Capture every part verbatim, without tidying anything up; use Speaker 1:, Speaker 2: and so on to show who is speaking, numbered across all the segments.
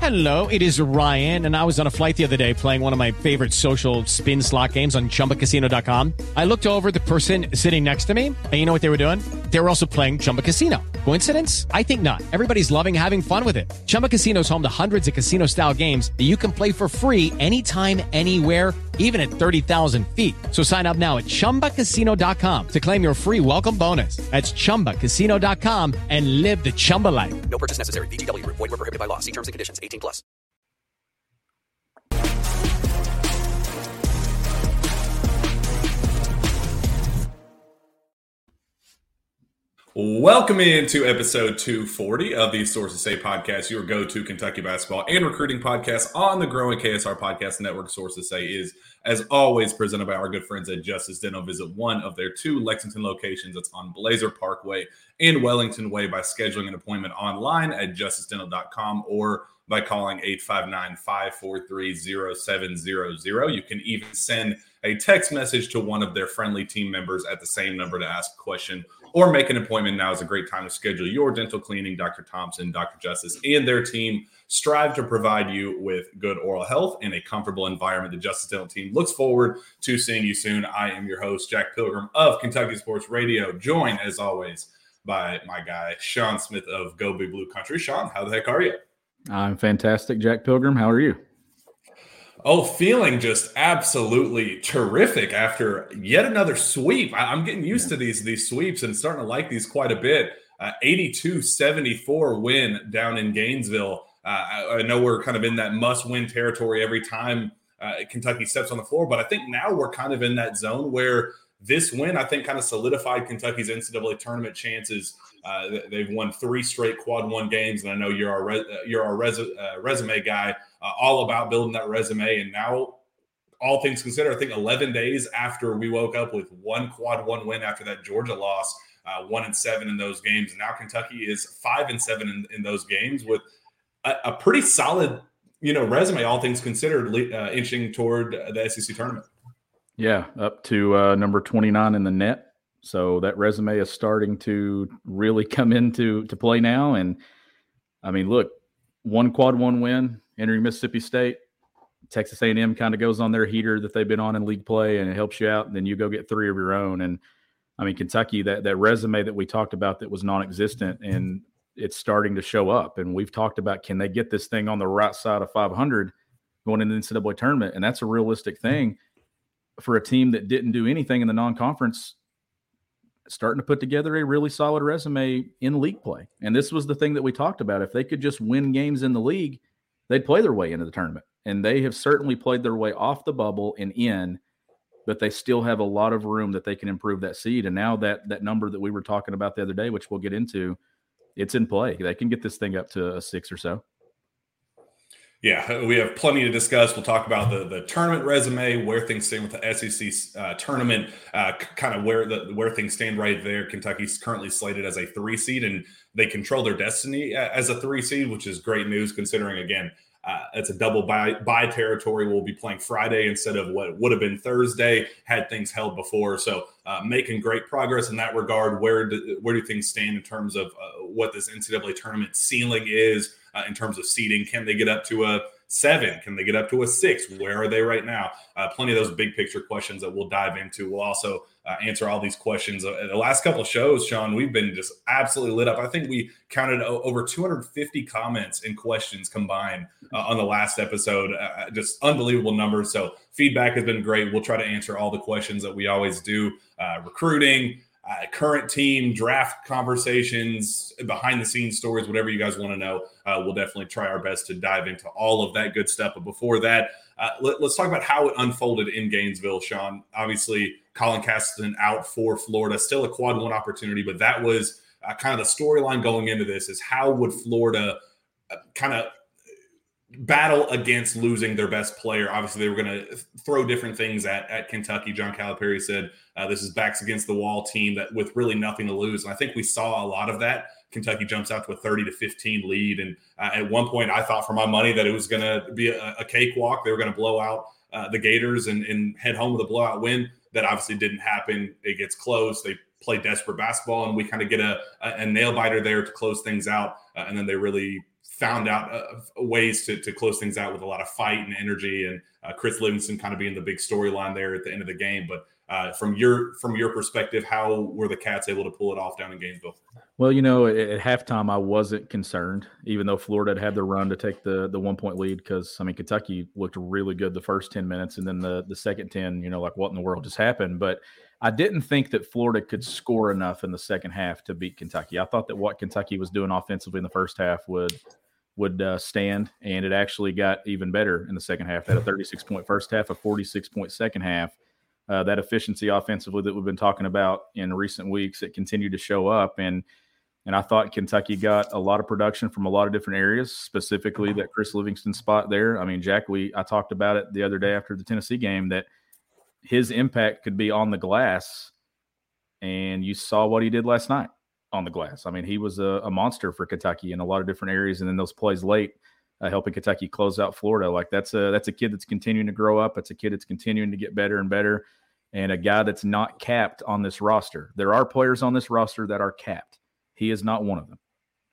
Speaker 1: Hello, it is Ryan, and I was on a flight the other day playing one of my favorite social spin slot games on Chumba Casino dot com. I looked over at the person sitting next to me, and you know what they were doing? They were also playing Chumba Casino. Coincidence? I think not. Everybody's loving having fun with it. Chumba Casino is home to hundreds of casino-style games that you can play for free anytime, anywhere, even at thirty thousand feet. So sign up now at Chumba Casino dot com to claim your free welcome bonus. That's Chumba Casino dot com and live the Chumba life.
Speaker 2: No purchase necessary. V G W. Void where prohibited by law. See terms and conditions. eighteen plus.
Speaker 3: Welcome into episode two forty of the Sources Say podcast, your go-to Kentucky basketball and recruiting podcast on the growing K S R Podcast Network. Sources Say is, as always, presented by our good friends at Justice Dental. Visit one of their two Lexington locations. It's on Blazer Parkway and Wellington Way by scheduling an appointment online at justice dental dot com or by calling eight five nine, five four three, zero seven zero zero. You can even send a text message to one of their friendly team members at the same number to ask a question or make an appointment. Now is a great time to schedule your dental cleaning. Doctor Thompson, Doctor Justice, and their team strive to provide you with good oral health and a comfortable environment. The Justice Dental team looks forward to seeing you soon. I am your host, Jack Pilgrim of Kentucky Sports Radio, joined, as always, by my guy, Sean Smith of Go Big Blue Country. Sean, how the heck are you?
Speaker 4: I'm fantastic, Jack Pilgrim. How are you?
Speaker 3: Oh, feeling just absolutely terrific after yet another sweep. I, I'm getting used to these these sweeps and starting to like these quite a bit. Uh, eighty-two seventy-four win down in Gainesville. Uh, I, I know we're kind of in that must-win territory every time uh, Kentucky steps on the floor, but I think now we're kind of in that zone where this win, I think, kind of solidified Kentucky's N C double A tournament chances. Uh, they've won three straight quad one games, and I know you're our re- you're our res- uh, resume guy, uh, all about building that resume. And now, all things considered, I think eleven days after we woke up with one quad one win after that Georgia loss, uh, one and seven in those games. And now Kentucky is five and seven in, in those games with a, a pretty solid, you know, resume. All things considered, uh, inching toward the S E C tournament.
Speaker 4: Yeah, up to uh, number twenty-nine in the net. So that resume is starting to really come into to play now. And, I mean, look, one quad one win, entering Mississippi State. Texas A and M kind of goes on their heater that they've been on in league play, and it helps you out. And then you go get three of your own. And, I mean, Kentucky, that, that resume that we talked about that was non-existent, and it's starting to show up. And we've talked about, can they get this thing on the right side of five hundred going into the N C double A tournament? And that's a realistic thing for a team that didn't do anything in the non-conference, starting to put together a really solid resume in league play. And this was the thing that we talked about. If they could just win games in the league, they'd play their way into the tournament. And they have certainly played their way off the bubble and in, but they still have a lot of room that they can improve that seed. And now that that number that we were talking about the other day, which we'll get into, it's in play. They can get this thing up to a six or so.
Speaker 3: Yeah, we have plenty to discuss. We'll talk about the, the tournament resume, where things stand with the S E C uh, tournament, uh, kind of where the where things stand right there. Kentucky's currently slated as a three seed, and they control their destiny as a three seed, which is great news considering, again, uh, it's a double bye, bye territory. We'll be playing Friday instead of what would have been Thursday had things held before. So uh, making great progress in that regard. Where do, where do things stand in terms of uh, what this N C double A tournament ceiling is? Uh, in terms of seeding, can they get up to a seven? Can they get up to a six? Where are they right now? Uh, plenty of those big picture questions that we'll dive into. We'll also uh, answer all these questions. Uh, the last couple of shows, Sean, we've been just absolutely lit up. I think we counted o- over two hundred fifty comments and questions combined uh, on the last episode. Uh, just unbelievable numbers. So feedback has been great. We'll try to answer all the questions that we always do. Uh, recruiting, Uh, current team, draft conversations, behind-the-scenes stories, whatever you guys want to know. Uh, we'll definitely try our best to dive into all of that good stuff. But before that, uh, let, let's talk about how it unfolded in Gainesville, Sean. Obviously, Colin Castleton out for Florida, still a quad one opportunity, but that was uh, kind of the storyline going into this is how would Florida uh, kind of battle against losing their best player. Obviously, they were going to throw different things at, at Kentucky. John Calipari said uh, this is backs against the wall team that with really nothing to lose. And I think we saw a lot of that. Kentucky jumps out to a thirty to fifteen lead. And uh, at one point, I thought for my money that it was going to be a, a cakewalk. They were going to blow out uh, the Gators and, and head home with a blowout win. That obviously didn't happen. It gets close. They play desperate basketball, and we kind of get a, a, a nail biter there to close things out. Uh, and then they really found out uh, ways to, to close things out with a lot of fight and energy, and uh, Chris Livingston kind of being the big storyline there at the end of the game. But uh, from your from your perspective, how were the Cats able to pull it off down in Gainesville?
Speaker 4: Well, you know, at, at halftime, I wasn't concerned, even though Florida had had the run to take the the one point lead. Because I mean, Kentucky looked really good the first ten minutes, and then the the second ten, you know, like what in the world just happened? But I didn't think that Florida could score enough in the second half to beat Kentucky. I thought that what Kentucky was doing offensively in the first half would would uh, stand, and it actually got even better in the second half. They had a thirty-six point first half, a forty-six point second half. Uh, that efficiency offensively that we've been talking about in recent weeks, it continued to show up. And and I thought Kentucky got a lot of production from a lot of different areas, specifically that Chris Livingston spot there. I mean, Jack, we I talked about it the other day after the Tennessee game, that his impact could be on the glass, and you saw what he did last night on the glass. I mean, he was a, a monster for Kentucky in a lot of different areas, and then those plays late uh, helping Kentucky close out Florida. Like that's a that's a kid that's continuing to grow up. It's a kid that's continuing to get better and better, and a guy that's not capped on this roster. There are players on this roster that are capped. He is not one of them.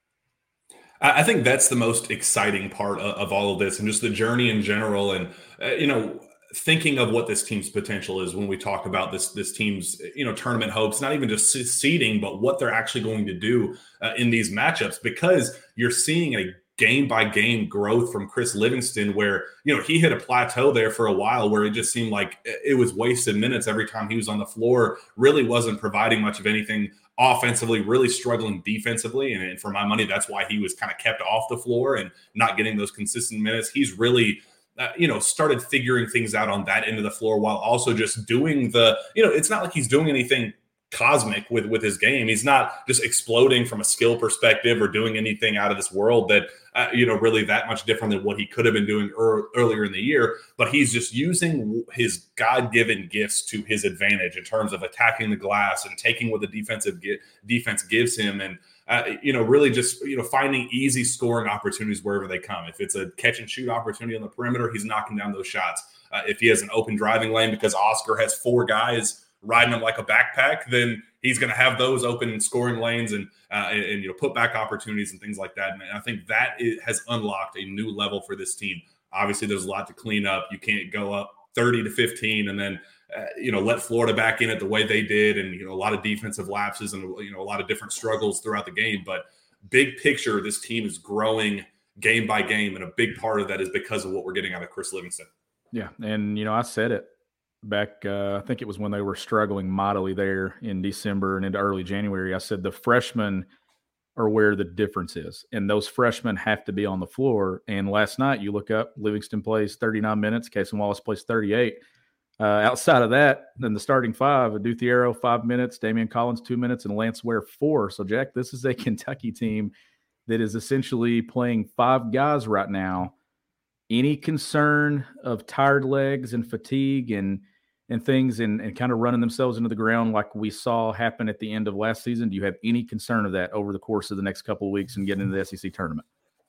Speaker 3: I think that's the most exciting part of, of all of this, and just the journey in general. And, uh, you know, thinking of what this team's potential is when we talk about this this team's, you know, tournament hopes, not even just seeding, but what they're actually going to do uh, in these matchups, because you're seeing a game by game growth from Chris Livingston, where, you know, he hit a plateau there for a while where it just seemed like it was wasted minutes every time he was on the floor, really wasn't providing much of anything offensively, really struggling defensively. And, and for my money, that's why he was kind of kept off the floor and not getting those consistent minutes. He's really, uh, you know, started figuring things out on that end of the floor, while also just doing the, you know, it's not like he's doing anything cosmic with, with his game. He's not just exploding from a skill perspective or doing anything out of this world that, uh, you know, really that much different than what he could have been doing er- earlier in the year. But he's just using his God-given gifts to his advantage in terms of attacking the glass and taking what the defensive ge- defense gives him. And, uh, you know, really just, you know, finding easy scoring opportunities wherever they come. If it's a catch and shoot opportunity on the perimeter, he's knocking down those shots. Uh, if he has an open driving lane because Oscar has four guys riding him like a backpack, then he's going to have those open scoring lanes and, uh, and, and, you know, put back opportunities and things like that. And I think that it has unlocked a new level for this team. Obviously, there's a lot to clean up. You can't go up thirty to fifteen and then, uh, you know, let Florida back in it the way they did. And, you know, a lot of defensive lapses and, you know, a lot of different struggles throughout the game. But big picture, this team is growing game by game. And a big part of that is because of what we're getting out of Chris Livingston.
Speaker 4: Yeah. And, you know, I said it back, uh, I think it was when they were struggling mightily there in December and into early January. I said the freshmen are where the difference is, and those freshmen have to be on the floor. And last night, you look up, Livingston plays thirty-nine minutes, Cason Wallace plays thirty-eight. Uh, outside of that, then the starting five, Adou Thiero, five minutes, Damian Collins, two minutes, and Lance Ware, four. So, Jack, this is a Kentucky team that is essentially playing five guys right now. Any concern of tired legs and fatigue and and things and, and kind of running themselves into the ground like we saw happen at the end of last season? Do you have any concern of that over the course of the next couple of weeks and getting into the S E C tournament?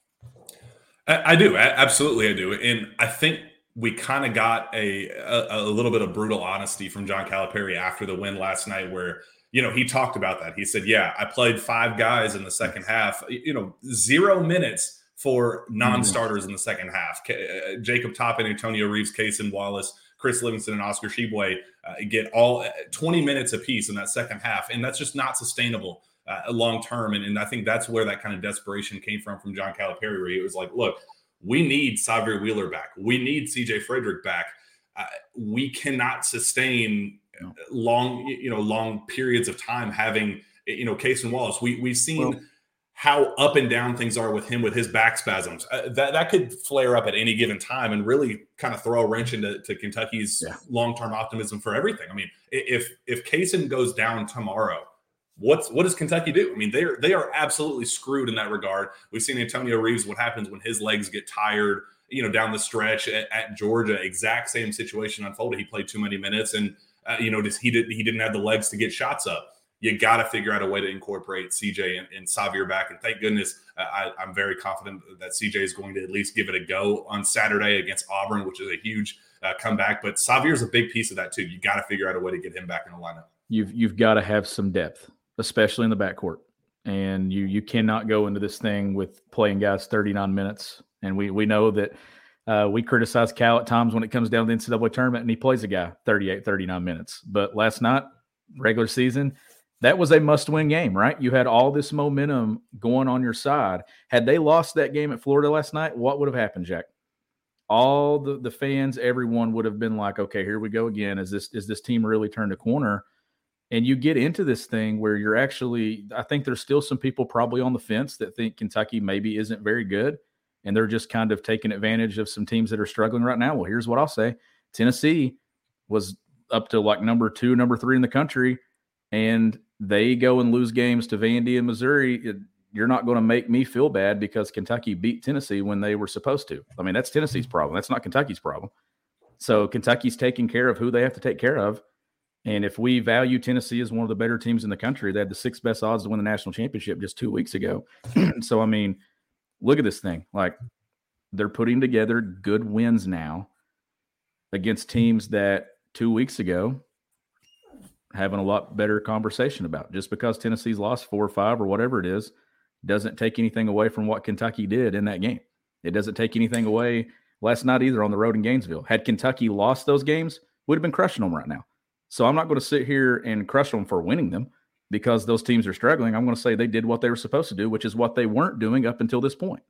Speaker 3: I, I do. I, absolutely, I do. And I think we kind of got a, a a little bit of brutal honesty from John Calipari after the win last night, where, you know, he talked about that. He said, yeah, I played five guys in the second half, you know, zero minutes for non-starters in the second half. Uh, Jacob Toppin, Antonio Reeves, Cason Wallace, Chris Livingston, and Oscar Tshiebwe uh, get all twenty minutes apiece in that second half. And that's just not sustainable uh, long term. And, and I think that's where that kind of desperation came from from John Calipari, where he was like, look, we need Xavier Wheeler back. We need C J Frederick back. Uh, we cannot sustain no. long, you know, long periods of time having, you know, Cason Wallace. We, we've seen well, how up and down things are with him with his back spasms. Uh, that, that could flare up at any given time and really kind of throw a wrench into to Kentucky's yeah. long-term optimism for everything. I mean, if if Cason goes down tomorrow, what's what does Kentucky do? I mean, they're they are absolutely screwed in that regard. We've seen Antonio Reeves, what happens when his legs get tired, you know, down the stretch at, at Georgia. Exact same situation unfolded. He played too many minutes, and uh, you know, just, he did he didn't have the legs to get shots up. You got to figure out a way to incorporate C J and, and Xavier back. And thank goodness, uh, I, I'm very confident that C J is going to at least give it a go on Saturday against Auburn, which is a huge uh, comeback. But Xavier is a big piece of that too. You got to figure out a way to get him back in the lineup.
Speaker 4: You've you've got to have some depth, especially in the backcourt. And you you cannot go into this thing with playing guys thirty-nine minutes. And we we know that uh, we criticize Cal at times when it comes down to the N C double A tournament, and he plays a guy thirty-eight, thirty-nine minutes. But last night, regular season, that was a must-win game, right? You had all this momentum going on your side. Had they lost that game at Florida last night, what would have happened, Jack? All the, the fans, everyone would have been like, okay, here we go again. Is this is this team really turned a corner? And you get into this thing where you're actually, I think there's still some people probably on the fence that think Kentucky maybe isn't very good, and they're just kind of taking advantage of some teams that are struggling right now. Well, here's what I'll say. Tennessee was up to like number two, number three in the country, and they go and lose games to Vandy and Missouri. It, you're not going to make me feel bad because Kentucky beat Tennessee when they were supposed to. I mean, that's Tennessee's problem. That's not Kentucky's problem. So Kentucky's taking care of who they have to take care of. And if we value Tennessee as one of the better teams in the country, they had the sixth best odds to win the national championship just two weeks ago. So, I mean, look at this thing. Like, they're putting together good wins now against teams that two weeks ago having a lot better conversation about. Just because Tennessee's lost four or five or whatever it is doesn't take anything away from what Kentucky did in that game. It doesn't take anything away last night either on the road in Gainesville. Had Kentucky lost those games, we'd have been crushing them right now. So I'm not going to sit here and crush them for winning them because those teams are struggling. I'm going to say they did what they were supposed to do, which is what they weren't doing up until this point.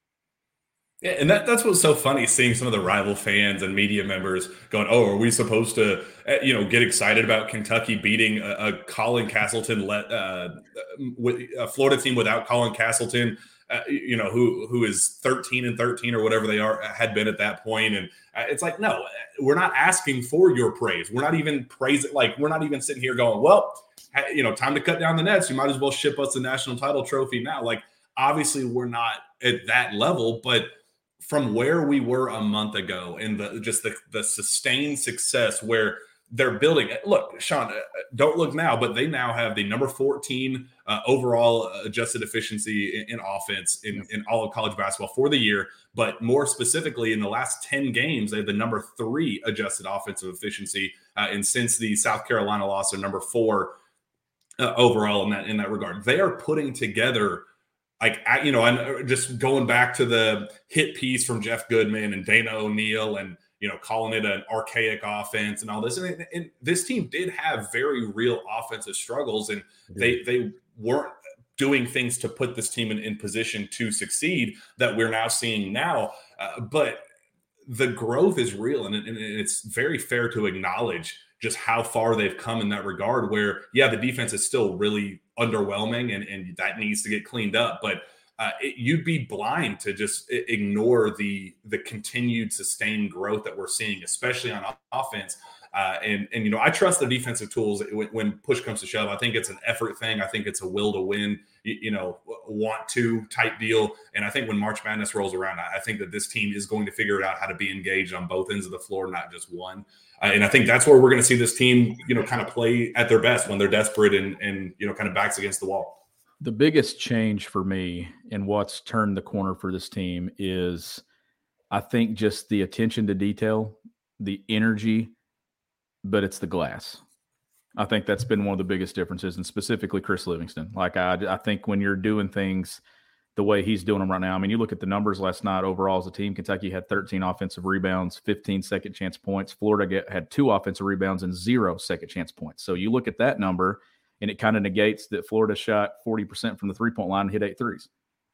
Speaker 3: Yeah, and that, that's what's so funny, seeing some of the rival fans and media members going, oh, are we supposed to, you know, get excited about Kentucky beating a, a Colin Castleton, let, uh, with a Florida team without Colin Castleton, uh, you know, who who is thirteen and thirteen or whatever they are had been at that point. And it's like, no, we're not asking for your praise. We're not even praising, like, we're not even sitting here going, well, you know, time to cut down the nets. You might as well ship us the national title trophy now. Like, obviously we're not at that level, but from where we were a month ago and the just the, the sustained success where they're building. Look, Sean, don't look now, but they now have the number fourteen uh, overall adjusted efficiency in, in offense in, in all of college basketball for the year. But more specifically, in the last ten games, they have the number three adjusted offensive efficiency. Uh, and since the South Carolina loss, they're number four uh, overall in that in that regard. They are putting together, like, you know, and just going back to the hit piece from Jeff Goodman and Dana O'Neill and, you know, calling it an archaic offense and all this. And, and this team did have very real offensive struggles, and they they weren't doing things to put this team in, in position to succeed that we're now seeing now. Uh, but the growth is real, and, and it's very fair to acknowledge just how far they've come in that regard, where, yeah, the defense is still really underwhelming and, and that needs to get cleaned up. But uh, it, you'd be blind to just ignore the the continued sustained growth that we're seeing, especially on offense. Uh, and, and, you know, I trust the defensive tools when, when push comes to shove. I think it's an effort thing. I think it's a will to win, you, you know, want to type deal. And I think when March Madness rolls around, I, I think that this team is going to figure out how to be engaged on both ends of the floor, not just one. Uh, and I think that's where we're going to see this team, you know, kind of play at their best when they're desperate and, and, you know, kind of backs against the wall.
Speaker 4: The biggest change for me and what's turned the corner for this team is, I think, just the attention to detail, the energy, but it's the glass. I think that's been one of the biggest differences, and specifically Chris Livingston. Like, I, I think when you're doing things the way he's doing them right now, I mean, you look at the numbers last night overall as a team, Kentucky had thirteen offensive rebounds, fifteen second chance points. Florida get, had two offensive rebounds and zero second chance points. So you look at that number, and it kind of negates that Florida shot forty percent from the three-point line and hit eight threes.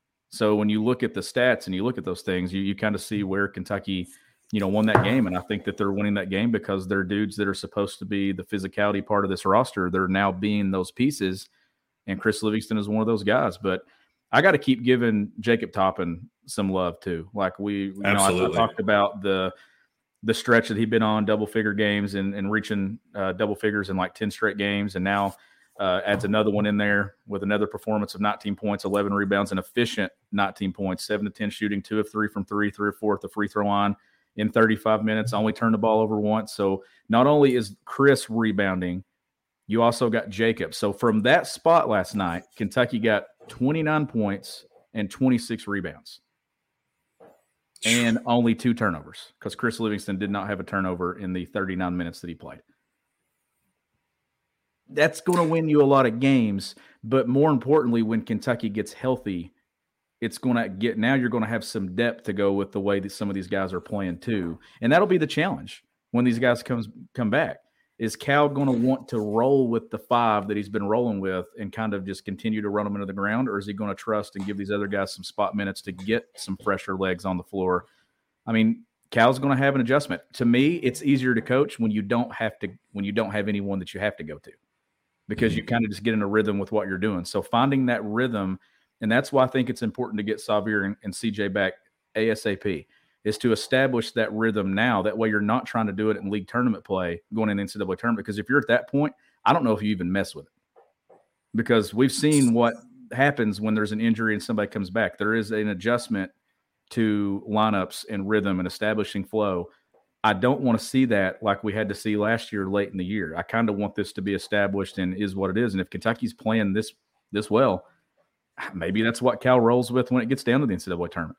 Speaker 4: So when you look at the stats and you look at those things, you, you kind of see where Kentucky – you know, won that game. And I think that they're winning that game because they're dudes that are supposed to be the physicality part of this roster. They're now being those pieces. And Chris Livingston is one of those guys. But I got to keep giving Jacob Toppin some love too. Like we, you know, I, I talked about the, the stretch that he'd been on, double figure games and, and reaching uh, double figures in like ten straight games. And now uh, adds another one in there with another performance of nineteen points, eleven rebounds, and efficient nineteen points, seven to ten shooting, two of three from three, three or four at the free throw line. In thirty-five minutes, only turned the ball over once. So not only is Chris rebounding, you also got Jacob. So from that spot last night, Kentucky got twenty-nine points and twenty-six rebounds and only two turnovers because Chris Livingston did not have a turnover in the thirty-nine minutes that he played. that's going to win you a lot of games. But more importantly, when Kentucky gets healthy, it's going to get, now you're going to have some depth to go with the way that some of these guys are playing too. And that'll be the challenge when these guys comes come back. Is Cal going to want to roll with the five that he's been rolling with and kind of just continue to run them into the ground? Or is he going to trust and give these other guys some spot minutes to get some fresher legs on the floor? I mean, Cal's going to have an adjustment. To me, it's easier to coach when you don't have to, when you don't have anyone that you have to go to, because mm-hmm. you kind of just get in a rhythm with what you're doing. So finding that rhythm, and that's why I think it's important to get Sahvir and, and C J back ASAP, is to establish that rhythm now. That way you're not trying to do it in league tournament play going in the N C double A tournament, because if you're at that point, I don't know if you even mess with it, because we've seen what happens when there's an injury and somebody comes back. There is an adjustment to lineups and rhythm and establishing flow. I don't want to see that like we had to see last year late in the year. I kind of want this to be established and is what it is. And if Kentucky's playing this this well, maybe that's what Cal rolls with when it gets down to the N C double A tournament.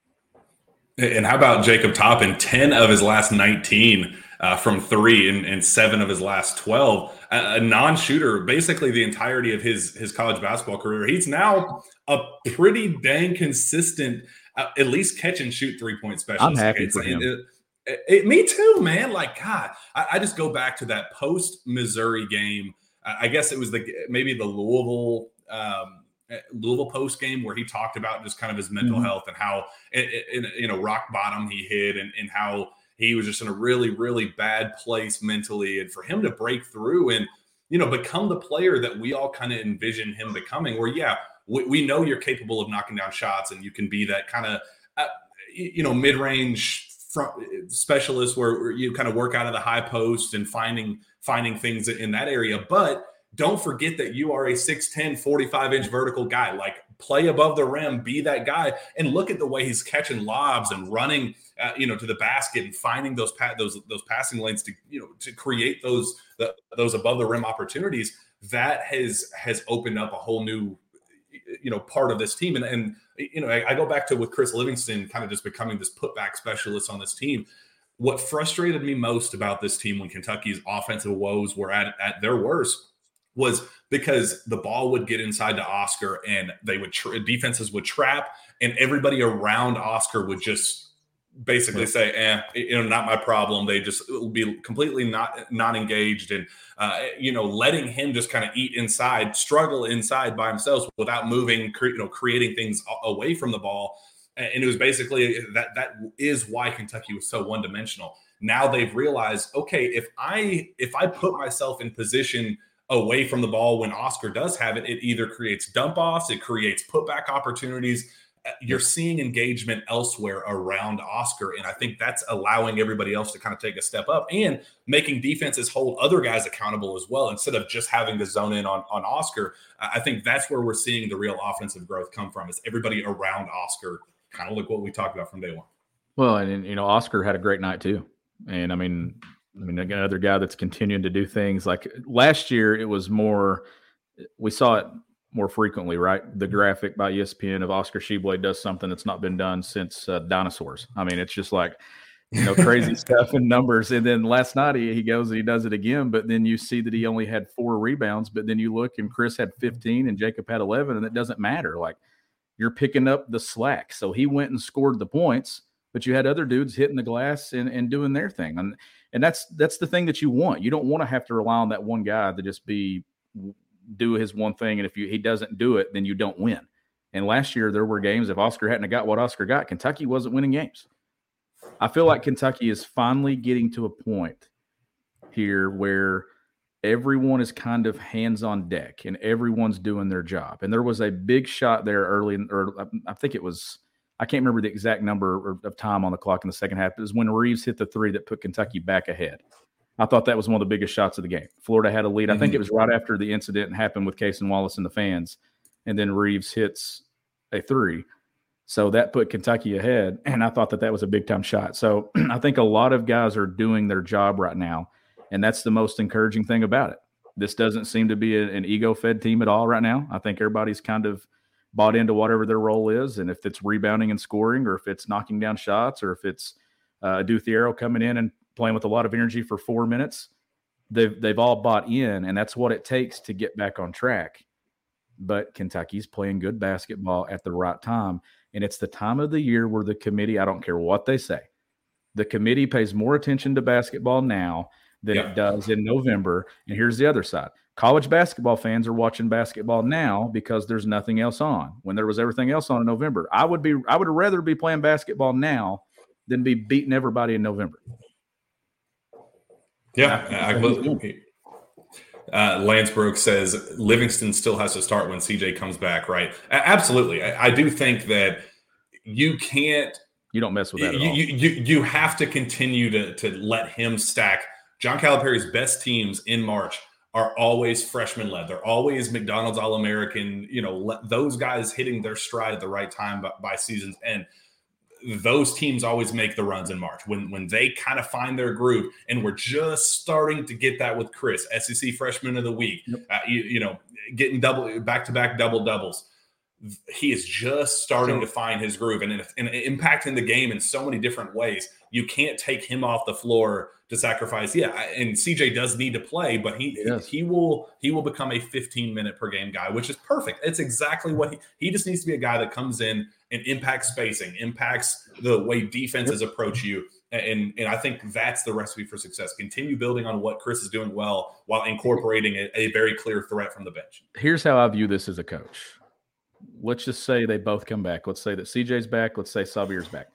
Speaker 3: And how about Jacob Toppin? ten of his last nineteen uh, from three and, and seven of his last twelve. A, a non-shooter basically the entirety of his, his college basketball career. He's now a pretty dang consistent, uh, at least catch and shoot three-point specialist.
Speaker 4: I'm happy
Speaker 3: it's,
Speaker 4: for him.
Speaker 3: It, it, it, me too, man. Like, God, I, I just go back to that post-Missouri game. I, I guess it was the maybe the Louisville um, – Louisville post game where he talked about just kind of his mental mm-hmm. health and how in, in you know rock bottom he hit and, and how he was just in a really really bad place mentally, and for him to break through and you know become the player that we all kind of envision him becoming, where yeah we, we know you're capable of knocking down shots and you can be that kind of uh, you know mid-range front specialist where, where you kind of work out of the high post and finding finding things in that area, but don't forget that you are a six ten, forty-five inch vertical guy. Like, play above the rim, be that guy, and look at the way he's catching lobs and running, uh, you know, to the basket and finding those pa- those those passing lanes to you know to create those the, those above the rim opportunities. That has has opened up a whole new you know part of this team. And and you know I, I go back to with Chris Livingston kind of just becoming this putback specialist on this team. What frustrated me most about this team when Kentucky's offensive woes were at at their worst was because the ball would get inside to Oscar and they would tra- defenses would trap, and everybody around Oscar would just basically say, eh, you know, not my problem. They just will be completely not, not engaged and, uh, you know, letting him just kind of eat inside, struggle inside by himself without moving, cre- you know, creating things away from the ball. And it was basically that, that is why Kentucky was so one dimensional. Now they've realized, okay, if I, if I put myself in position away from the ball when Oscar does have it, it either creates dump offs, it creates putback opportunities. You're seeing engagement elsewhere around Oscar, and I think that's allowing everybody else to kind of take a step up and making defenses hold other guys accountable as well, instead of just having to zone in on, on Oscar. I think that's where we're seeing the real offensive growth come from, is everybody around Oscar, kind of like what we talked about from day one.
Speaker 4: Well, and, you know, Oscar had a great night too. And I mean, I mean, another guy that's continuing to do things like last year, it was more, we saw it more frequently, right? The graphic by E S P N of Oscar Tshiebwe does something that's not been done since uh, dinosaurs. I mean, it's just like, you know, crazy stuff and numbers. And then last night he, he goes and he does it again, but then you see that he only had four rebounds, but then you look and Chris had fifteen and Jacob had eleven, and it doesn't matter. Like, you're picking up the slack. So he went and scored the points, but you had other dudes hitting the glass and, and doing their thing. And, and that's, that's the thing that you want. You don't want to have to rely on that one guy to just be, do his one thing. And if you, he doesn't do it, then you don't win. And last year there were games, if Oscar hadn't got what Oscar got, Kentucky wasn't winning games. I feel like Kentucky is finally getting to a point here where everyone is kind of hands on deck and everyone's doing their job. And there was a big shot there early, or I think it was, I can't remember the exact number of time on the clock in the second half. It was when Reeves hit the three that put Kentucky back ahead. I thought that was one of the biggest shots of the game. Florida had a lead. Mm-hmm. I think it was right after the incident happened with Cason Wallace and the fans, and then Reeves hits a three. So that put Kentucky ahead, and I thought that that was a big-time shot. So I think a lot of guys are doing their job right now, and that's the most encouraging thing about it. This doesn't seem to be a, an ego-fed team at all right now. I think everybody's kind of bought into whatever their role is, and if it's rebounding and scoring, or if it's knocking down shots, or if it's uh, Duthiero coming in and playing with a lot of energy for four minutes, they've they've all bought in, and that's what it takes to get back on track. But Kentucky's playing good basketball at the right time, and it's the time of the year where the committee, I don't care what they say, the committee pays more attention to basketball now than
Speaker 3: yeah.
Speaker 4: it does in November. And here's the other side. College basketball fans are watching basketball now because there's nothing else on. When there was everything else on in November, I would be I would rather be playing basketball now than be beating everybody in November.
Speaker 3: Yeah, I, I, uh, Lance Brooks says Livingston still has to start when C J comes back, right? Absolutely. I, I do think that you can't –
Speaker 4: You don't mess with that at
Speaker 3: you,
Speaker 4: all.
Speaker 3: You, you, you have to continue to, to let him stack. John Calipari's best teams in March are always freshman-led. They're always McDonald's All-American, you know, let those guys hitting their stride at the right time by, by season's end. Those teams always make the runs in March when when they kind of find their groove, and we're just starting to get that with Chris, S E C Freshman of the Week, yep. uh, you, you know, getting double back-to-back double-doubles. He is just starting to find his groove and, and impacting the game in so many different ways. You can't take him off the floor to sacrifice. Yeah, and C J does need to play, but he yes. he will he will become a fifteen minute per game guy, which is perfect. It's exactly what he he just needs to be a guy that comes in and impacts spacing, impacts the way defenses yep. approach you. And, and I think that's the recipe for success. Continue building on what Chris is doing well while incorporating a, a very clear threat from the bench.
Speaker 4: Here's how I view this as a coach. Let's just say they both come back. Let's say that C J's back. Let's say Xavier's back.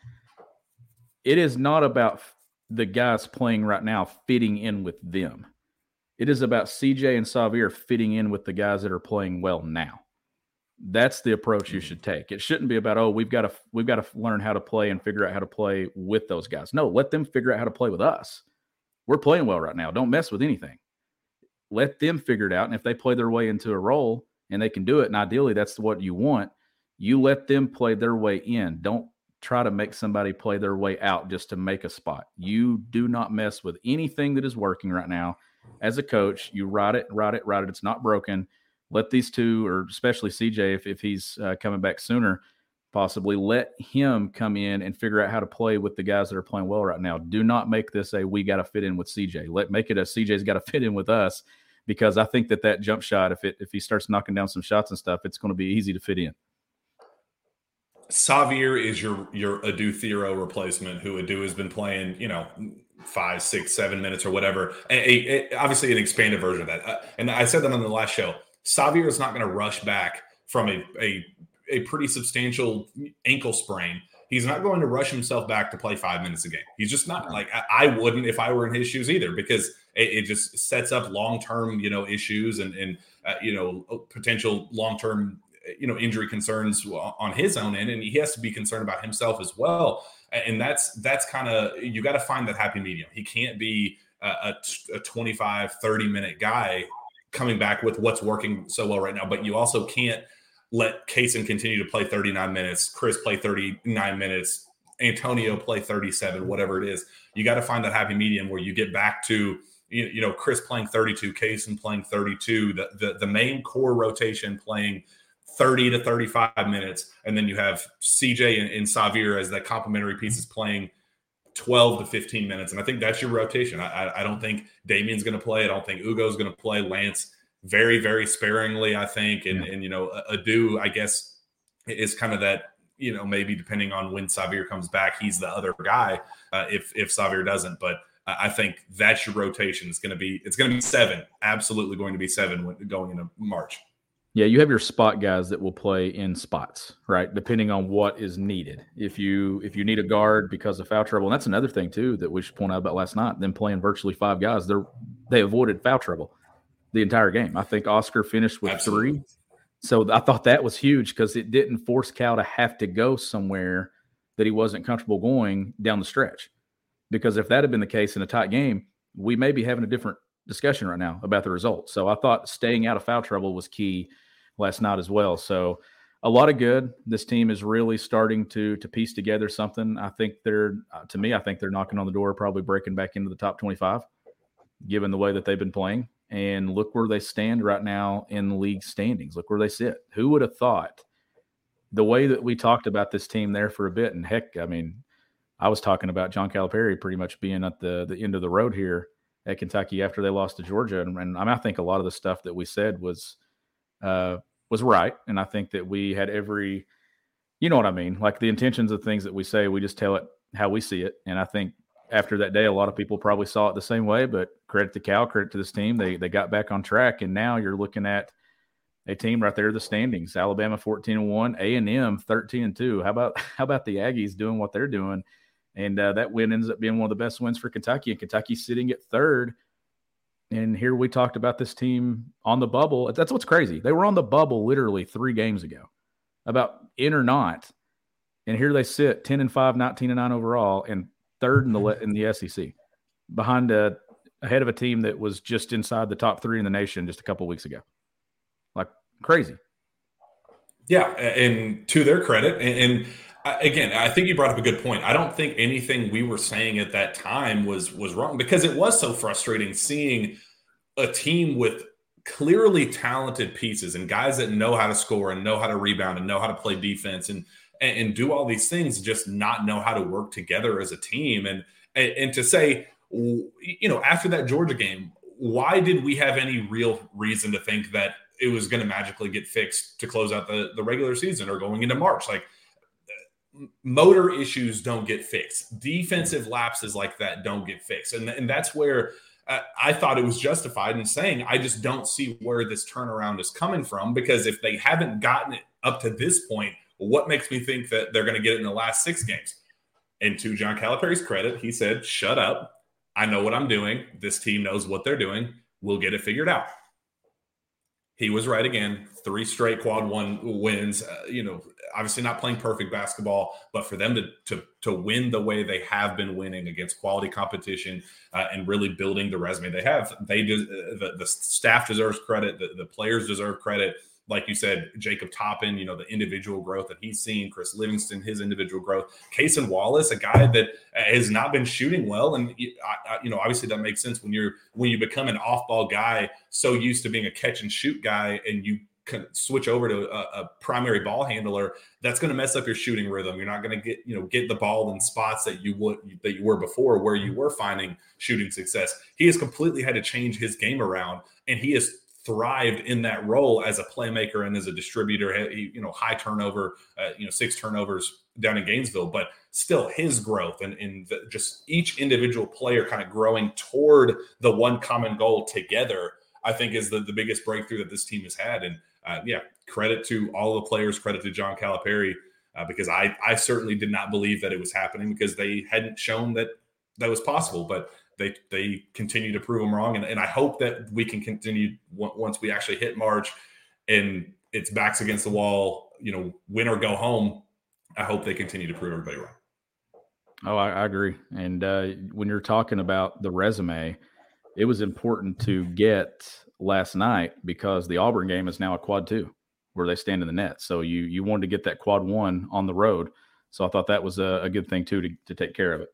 Speaker 4: It is not about the guys playing right now fitting in with them. It is about C J and Xavier fitting in with the guys that are playing well now. That's the approach you should take. It shouldn't be about, oh, we've got to we've got to learn how to play and figure out how to play with those guys. No, let them figure out how to play with us. We're playing well right now. Don't mess with anything. Let them figure it out. And if they play their way into a role and they can do it, and ideally that's what you want, you let them play their way in. Don't try to make somebody play their way out just to make a spot. You do not mess with anything that is working right now. As a coach, you ride it, ride it, ride it. It's not broken. Let these two, or especially C J, if, if he's uh, coming back sooner, possibly let him come in and figure out how to play with the guys that are playing well right now. Do not make this a we got to fit in with C J. Let make it a C J's got to fit in with us, because I think that that jump shot, if it if he starts knocking down some shots and stuff, it's going to be easy to fit in.
Speaker 3: Xavier is your your Adu Thero replacement, who Adu has been playing, you know, five, six, seven minutes or whatever. A, a, obviously, an expanded version of that. Uh, and I said that on the last show. Xavier is not going to rush back from a, a a pretty substantial ankle sprain. He's not going to rush himself back to play five minutes a game. He's just not. Like I, I wouldn't if I were in his shoes either, because it, it just sets up long term, you know, issues and and uh, you know, potential long term, you know, injury concerns on his own end, and he has to be concerned about himself as well. And that's that's kind of, you got to find that happy medium. He can't be a, a twenty-five, thirty minute guy coming back with what's working so well right now, but you also can't let Kaysen continue to play thirty-nine minutes, Chris play thirty-nine minutes, Antonio play thirty-seven, whatever it is. You got to find that happy medium where you get back to, you, you know, Chris playing thirty-two, Kaysen playing thirty-two, the, the the main core rotation playing thirty to thirty-five minutes, and then you have C J and, and Xavier as that complementary pieces playing twelve to fifteen minutes. And I think that's your rotation. I, I, I don't think Damian's going to play. I don't think Ugo's going to play. Lance very, very sparingly, I think. And, yeah. and you know, Adu, I guess, is kind of that, you know, maybe depending on when Xavier comes back, he's the other guy uh, if if Xavier doesn't. But uh, I think that's your rotation. It's going to be it's going to be seven. Absolutely going to be seven when, going into March.
Speaker 4: Yeah, you have your spot guys that will play in spots, right? Depending on what is needed. If you if you need a guard because of foul trouble, and that's another thing too that we should point out about last night. Them playing virtually five guys, they they avoided foul trouble the entire game. I think Oscar finished with Absolutely. three, so I thought that was huge because it didn't force Cal to have to go somewhere that he wasn't comfortable going down the stretch. Because if that had been the case in a tight game, we may be having a different discussion right now about the results. So I thought staying out of foul trouble was key last night as well. So a lot of good. This team is really starting to to piece together something. I think they're, uh, to me, I think they're knocking on the door, probably breaking back into the top twenty-five, given the way that they've been playing. And look where they stand right now in the league standings. Look where they sit. Who would have thought the way that we talked about this team there for a bit? And heck, I mean, I was talking about John Calipari pretty much being at the, the end of the road here. at Kentucky after they lost to Georgia. And, and I, mean, I think a lot of the stuff that we said was uh, was right. And I think that we had every, you know what I mean? Like the intentions of things that we say, we just tell it how we see it. And I think after that day, a lot of people probably saw it the same way, but credit to Cal, credit to this team. They they got back on track. And now you're looking at a team right there in the standings, Alabama fourteen and one, A and M thirteen and two. How about how about the Aggies doing what they're doing? And uh, that win ends up being one of the best wins for Kentucky, and Kentucky's sitting at third. And here we talked about this team on the bubble. That's what's crazy. They were on the bubble literally three games ago about in or not. And here they sit ten and five, nineteen and nine overall, and third in the in the S E C, behind a ahead of a team that was just inside the top three in the nation just a couple of weeks ago. Like crazy.
Speaker 3: Yeah, and to their credit, and, and again, I think you brought up a good point. I don't think anything we were saying at that time was was wrong, because it was so frustrating seeing a team with clearly talented pieces and guys that know how to score and know how to rebound and know how to play defense and and, and do all these things, just not know how to work together as a team. And, and and to say, you know, after that Georgia game, why did we have any real reason to think that it was going to magically get fixed to close out the, the regular season or going into March? Like, motor issues don't get fixed. Defensive lapses like that don't get fixed. And, and that's where uh, I thought it was justified in saying, I just don't see where this turnaround is coming from, because if they haven't gotten it up to this point, what makes me think that they're going to get it in the last six games? And to John Calipari's credit, he said, shut up. I know what I'm doing. This team knows what they're doing. We'll get it figured out. He was right again. Three straight quad one wins. Uh, you know, obviously not playing perfect basketball, but for them to to to win the way they have been winning against quality competition uh, and really building the resume they have, they do, uh, the the staff deserves credit. The, the players deserve credit. Like you said, Jacob Toppin, you know, the individual growth that he's seen, Chris Livingston, his individual growth, Cason Wallace, a guy that has not been shooting well. And, you know, obviously that makes sense when you're, when you become an off-ball guy, so used to being a catch and shoot guy, and you can switch over to a, a primary ball handler, that's going to mess up your shooting rhythm. You're not going to get, you know, get the ball in spots that you would, that you were before, where you were finding shooting success. He has completely had to change his game around, and he has thrived in that role as a playmaker and as a distributor. He, you know, high turnover, uh, you know, six turnovers down in Gainesville, but still his growth and, and the, just each individual player kind of growing toward the one common goal together, I think is the, the biggest breakthrough that this team has had. And uh, yeah, credit to all the players, credit to John Calipari, uh, because I, I certainly did not believe that it was happening, because they hadn't shown that that was possible, but They they continue to prove them wrong, and, and I hope that we can continue once we actually hit March and it's backs against the wall, you know, win or go home. I hope they continue to prove everybody wrong.
Speaker 4: Oh, I, I agree. And uh, when you're talking about the resume, it was important to get last night, because the Auburn game is now a quad two where they stand in the net. So you you wanted to get that quad one on the road. So I thought that was a, a good thing too, to to take care of it.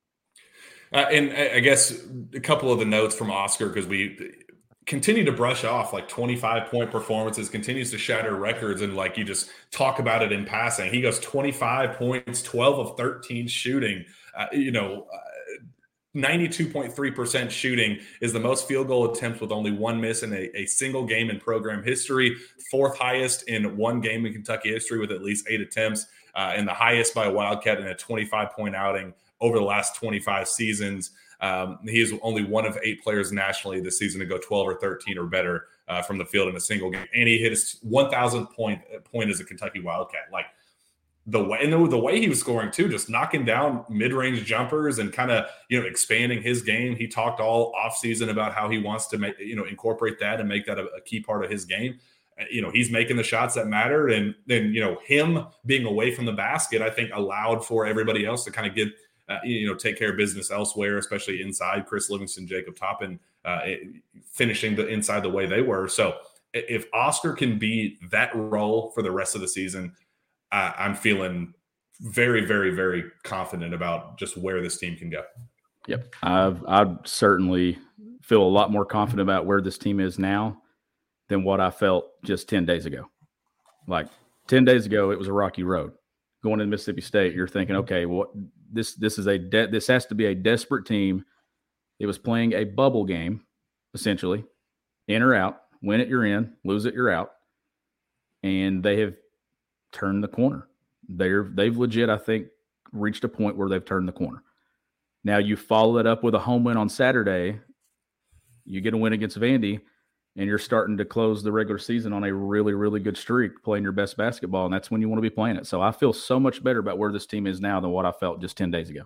Speaker 3: Uh, and I guess a couple of the notes from Oscar, because we continue to brush off like twenty-five point performances, continues to shatter records. And like you just talk about it in passing, he goes twenty-five points, twelve of thirteen shooting, uh, you know, uh, ninety-two point three percent shooting is the most field goal attempts with only one miss in a, a single game in program history, fourth highest in one game in Kentucky history with at least eight attempts, uh, and the highest by a Wildcat in a twenty-five point outing over the last twenty-five seasons. Um, he is only one of eight players nationally this season to go twelve or thirteen or better uh, from the field in a single game. And he hit his one thousandth point, point as a Kentucky Wildcat. Like the way, and the, the way he was scoring too, just knocking down mid-range jumpers and kind of, you know, expanding his game. He talked all offseason about how he wants to make, you know, incorporate that and make that a, a key part of his game. You know, he's making the shots that matter. And then, you know, him being away from the basket, I think allowed for everybody else to kind of get, Uh, you know, take care of business elsewhere, especially inside. Chris Livingston, Jacob Toppin, uh, finishing the inside the way they were. So if Oscar can be that role for the rest of the season, uh, I'm feeling very, very, very confident about just where this team can go.
Speaker 4: Yep. I've, I certainly feel a lot more confident about where this team is now than what I felt just ten days ago. Like ten days ago, it was a rocky road. Going to Mississippi State, you're thinking, okay, what well, this this is a de- this has to be a desperate team It was playing a bubble game, essentially, in or out. Win it, you're in. Lose it, you're out. And they have turned the corner. They're they've legit, I think, reached a point where they've turned the corner. Now you follow it up with a home win on Saturday. You get a win against Vandy, and you're starting to close the regular season on a really, really good streak, playing your best basketball, and that's when you want to be playing it. So I feel so much better about where this team is now than what I felt just ten days ago.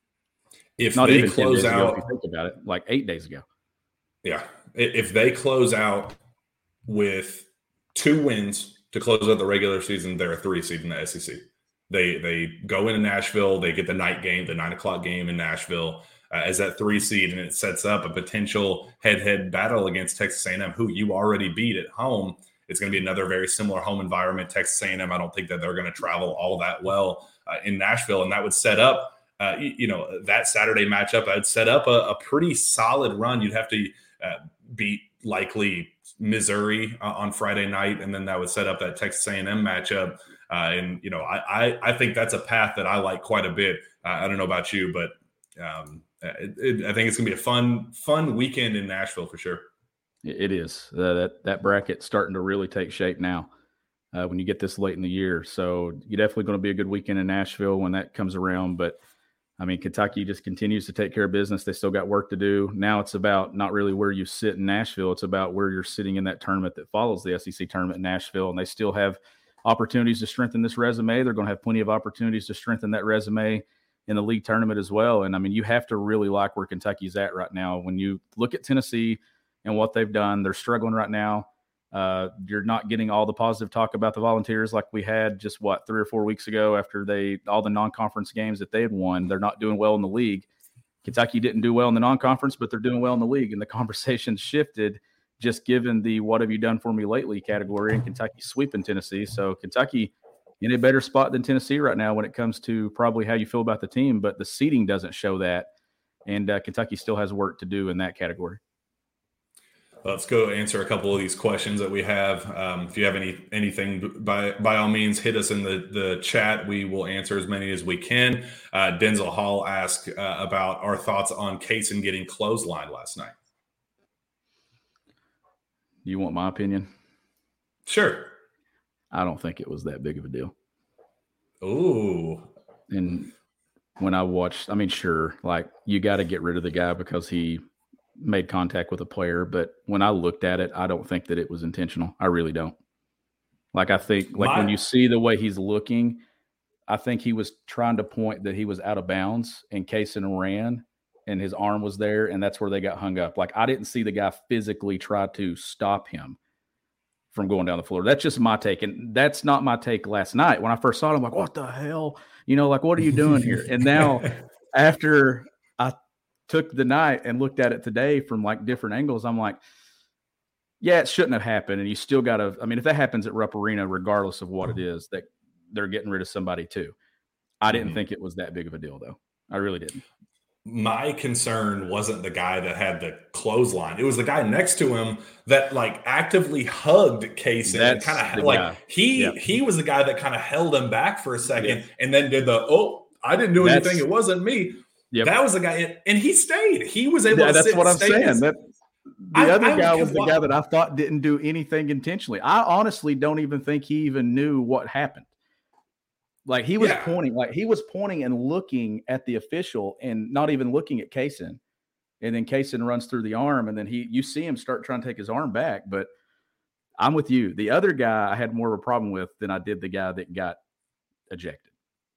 Speaker 3: If
Speaker 4: Not
Speaker 3: they
Speaker 4: even
Speaker 3: close
Speaker 4: ten days
Speaker 3: out,
Speaker 4: ago, if you think about it, like eight days ago.
Speaker 3: Yeah. If they close out with two wins to close out the regular season, they're a three seed in the S E C. They they go into Nashville, they get the night game, the nine o'clock game in Nashville uh, as that three seed, and it sets up a potential head-to-head battle against Texas A and M, who you already beat at home. It's going to be another very similar home environment. Texas A and M, I don't think that they're going to travel all that well uh, in Nashville, and that would set up, uh, you, you know, that Saturday matchup. I'd set up a, a pretty solid run. You'd have to uh, beat likely Missouri uh, on Friday night, and then that would set up that Texas A and M matchup. Uh, and, you know, I, I I think that's a path that I like quite a bit. Uh, I don't know about you, but um, it, it, I think it's going to be a fun, fun weekend in Nashville for sure.
Speaker 4: It is. Uh, that that bracket's starting to really take shape now uh, when you get this late in the year. So you're definitely going to be a good weekend in Nashville when that comes around. But, I mean, Kentucky just continues to take care of business. They still got work to do. Now it's about not really where you sit in Nashville. It's about where you're sitting in that tournament that follows the S E C tournament in Nashville. And they still have opportunities to strengthen this resume. They're going to have plenty of opportunities to strengthen that resume in the league tournament as well. And, I mean, you have to really like where Kentucky's at right now. When you look at Tennessee and what they've done, they're struggling right now. Uh, you're not getting all the positive talk about the Volunteers like we had just, what, three or four weeks ago after they all the non-conference games that they had won. They're not doing well in the league. Kentucky didn't do well in the non-conference, but they're doing well in the league. And the conversation shifted just given the what have you done for me lately category, and Kentucky sweeping Tennessee. So Kentucky in a better spot than Tennessee right now when it comes to probably how you feel about the team, but the seeding doesn't show that. And uh, Kentucky still has work to do in that category.
Speaker 3: Let's go answer a couple of these questions that we have. Um, if you have any anything, by by all means, hit us in the, the chat. We will answer as many as we can. Uh, Denzel Hall asked uh, about our thoughts on Cason getting clotheslined last night.
Speaker 4: You want my opinion?
Speaker 3: Sure.
Speaker 4: I don't think it was that big of a deal.
Speaker 3: Ooh.
Speaker 4: And when I watched, I mean, sure, like you got to get rid of the guy because he made contact with a player. But when I looked at it, I don't think that it was intentional. I really don't. Like, I think like
Speaker 3: My-
Speaker 4: when you see the way he's looking, I think he was trying to point that he was out of bounds and Cason ran and his arm was there. And that's where they got hung up. Like, I didn't see the guy physically try to stop him from going down the floor. That's just my take. And that's not my take last night. When I first saw it, I'm like, what the hell? You know, like, what are you doing here? And now after I took the night and looked at it today from like different angles, I'm like, yeah, it shouldn't have happened. And you still got to, I mean, if that happens at Rupp Arena, regardless of what it is, that they're getting rid of somebody too. I didn't mm-hmm. think it was that big of a deal though. I really didn't.
Speaker 3: My concern wasn't the guy that had the clothesline. It was the guy next to him that like actively hugged Cason and kind of like guy. he yep. he was the guy that kind of held him back for a second yep. and then did the, oh, I didn't do that's, anything. It wasn't me. Yep. That was the guy. And he stayed. He was able
Speaker 4: yeah,
Speaker 3: to
Speaker 4: that's
Speaker 3: sit
Speaker 4: what I'm saying.
Speaker 3: his,
Speaker 4: that, the I, other I guy was the guy that I thought didn't do anything intentionally. I honestly don't even think he even knew what happened. Like he was yeah. pointing, like he was pointing and looking at the official and not even looking at Cason. And then Cason runs through the arm and then he, you see him start trying to take his arm back. But I'm with you. The other guy I had more of a problem with than I did the guy that got ejected.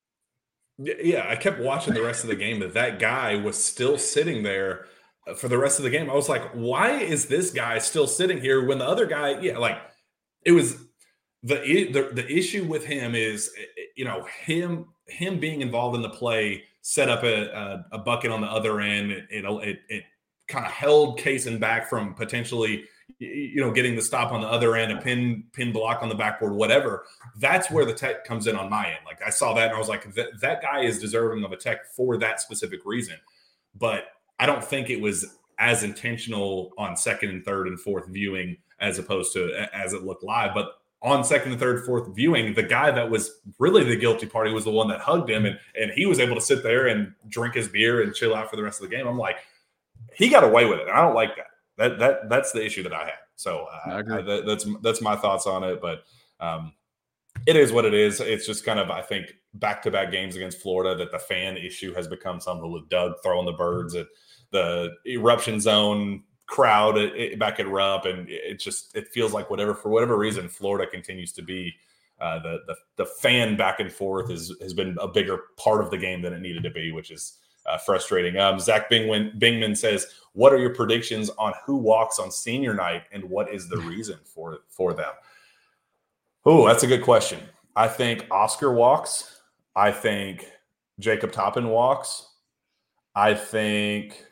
Speaker 3: Yeah, I kept watching the rest of the game, but that guy was still sitting there for the rest of the game. I was like, why is this guy still sitting here when the other guy, yeah, like it was the the, the issue with him is, you know, him him being involved in the play set up a, a, a bucket on the other end. It it, it, it kind of held Cason back from potentially, you know, getting the stop on the other end, a pin pin block on the backboard, whatever. That's where the tech comes in on my end. Like I saw that and I was like, that, that guy is deserving of a tech for that specific reason. But I don't think it was as intentional on second and third and fourth viewing as opposed to as it looked live. But on second and third, fourth viewing, the guy that was really the guilty party was the one that hugged him, and, and he was able to sit there and drink his beer and chill out for the rest of the game. I'm like, he got away with it. I don't like that. That that that's the issue that I had. So uh,
Speaker 4: I agree.
Speaker 3: I, that, that's that's my thoughts on it. But um, it is what it is. It's just kind of, I think, back-to-back games against Florida that the fan issue has become something with Doug throwing the birds at the eruption zone crowd it, it, back at Rupp, and it just it feels like whatever for whatever reason Florida continues to be uh, the the the fan back and forth is has been a bigger part of the game than it needed to be, which is uh, frustrating. Um, Zach Bingman, Bingman says, "What are your predictions on who walks on senior night, and what is the reason for for them?" Oh, that's a good question. I think Oscar walks. I think Jacob Toppin walks. I think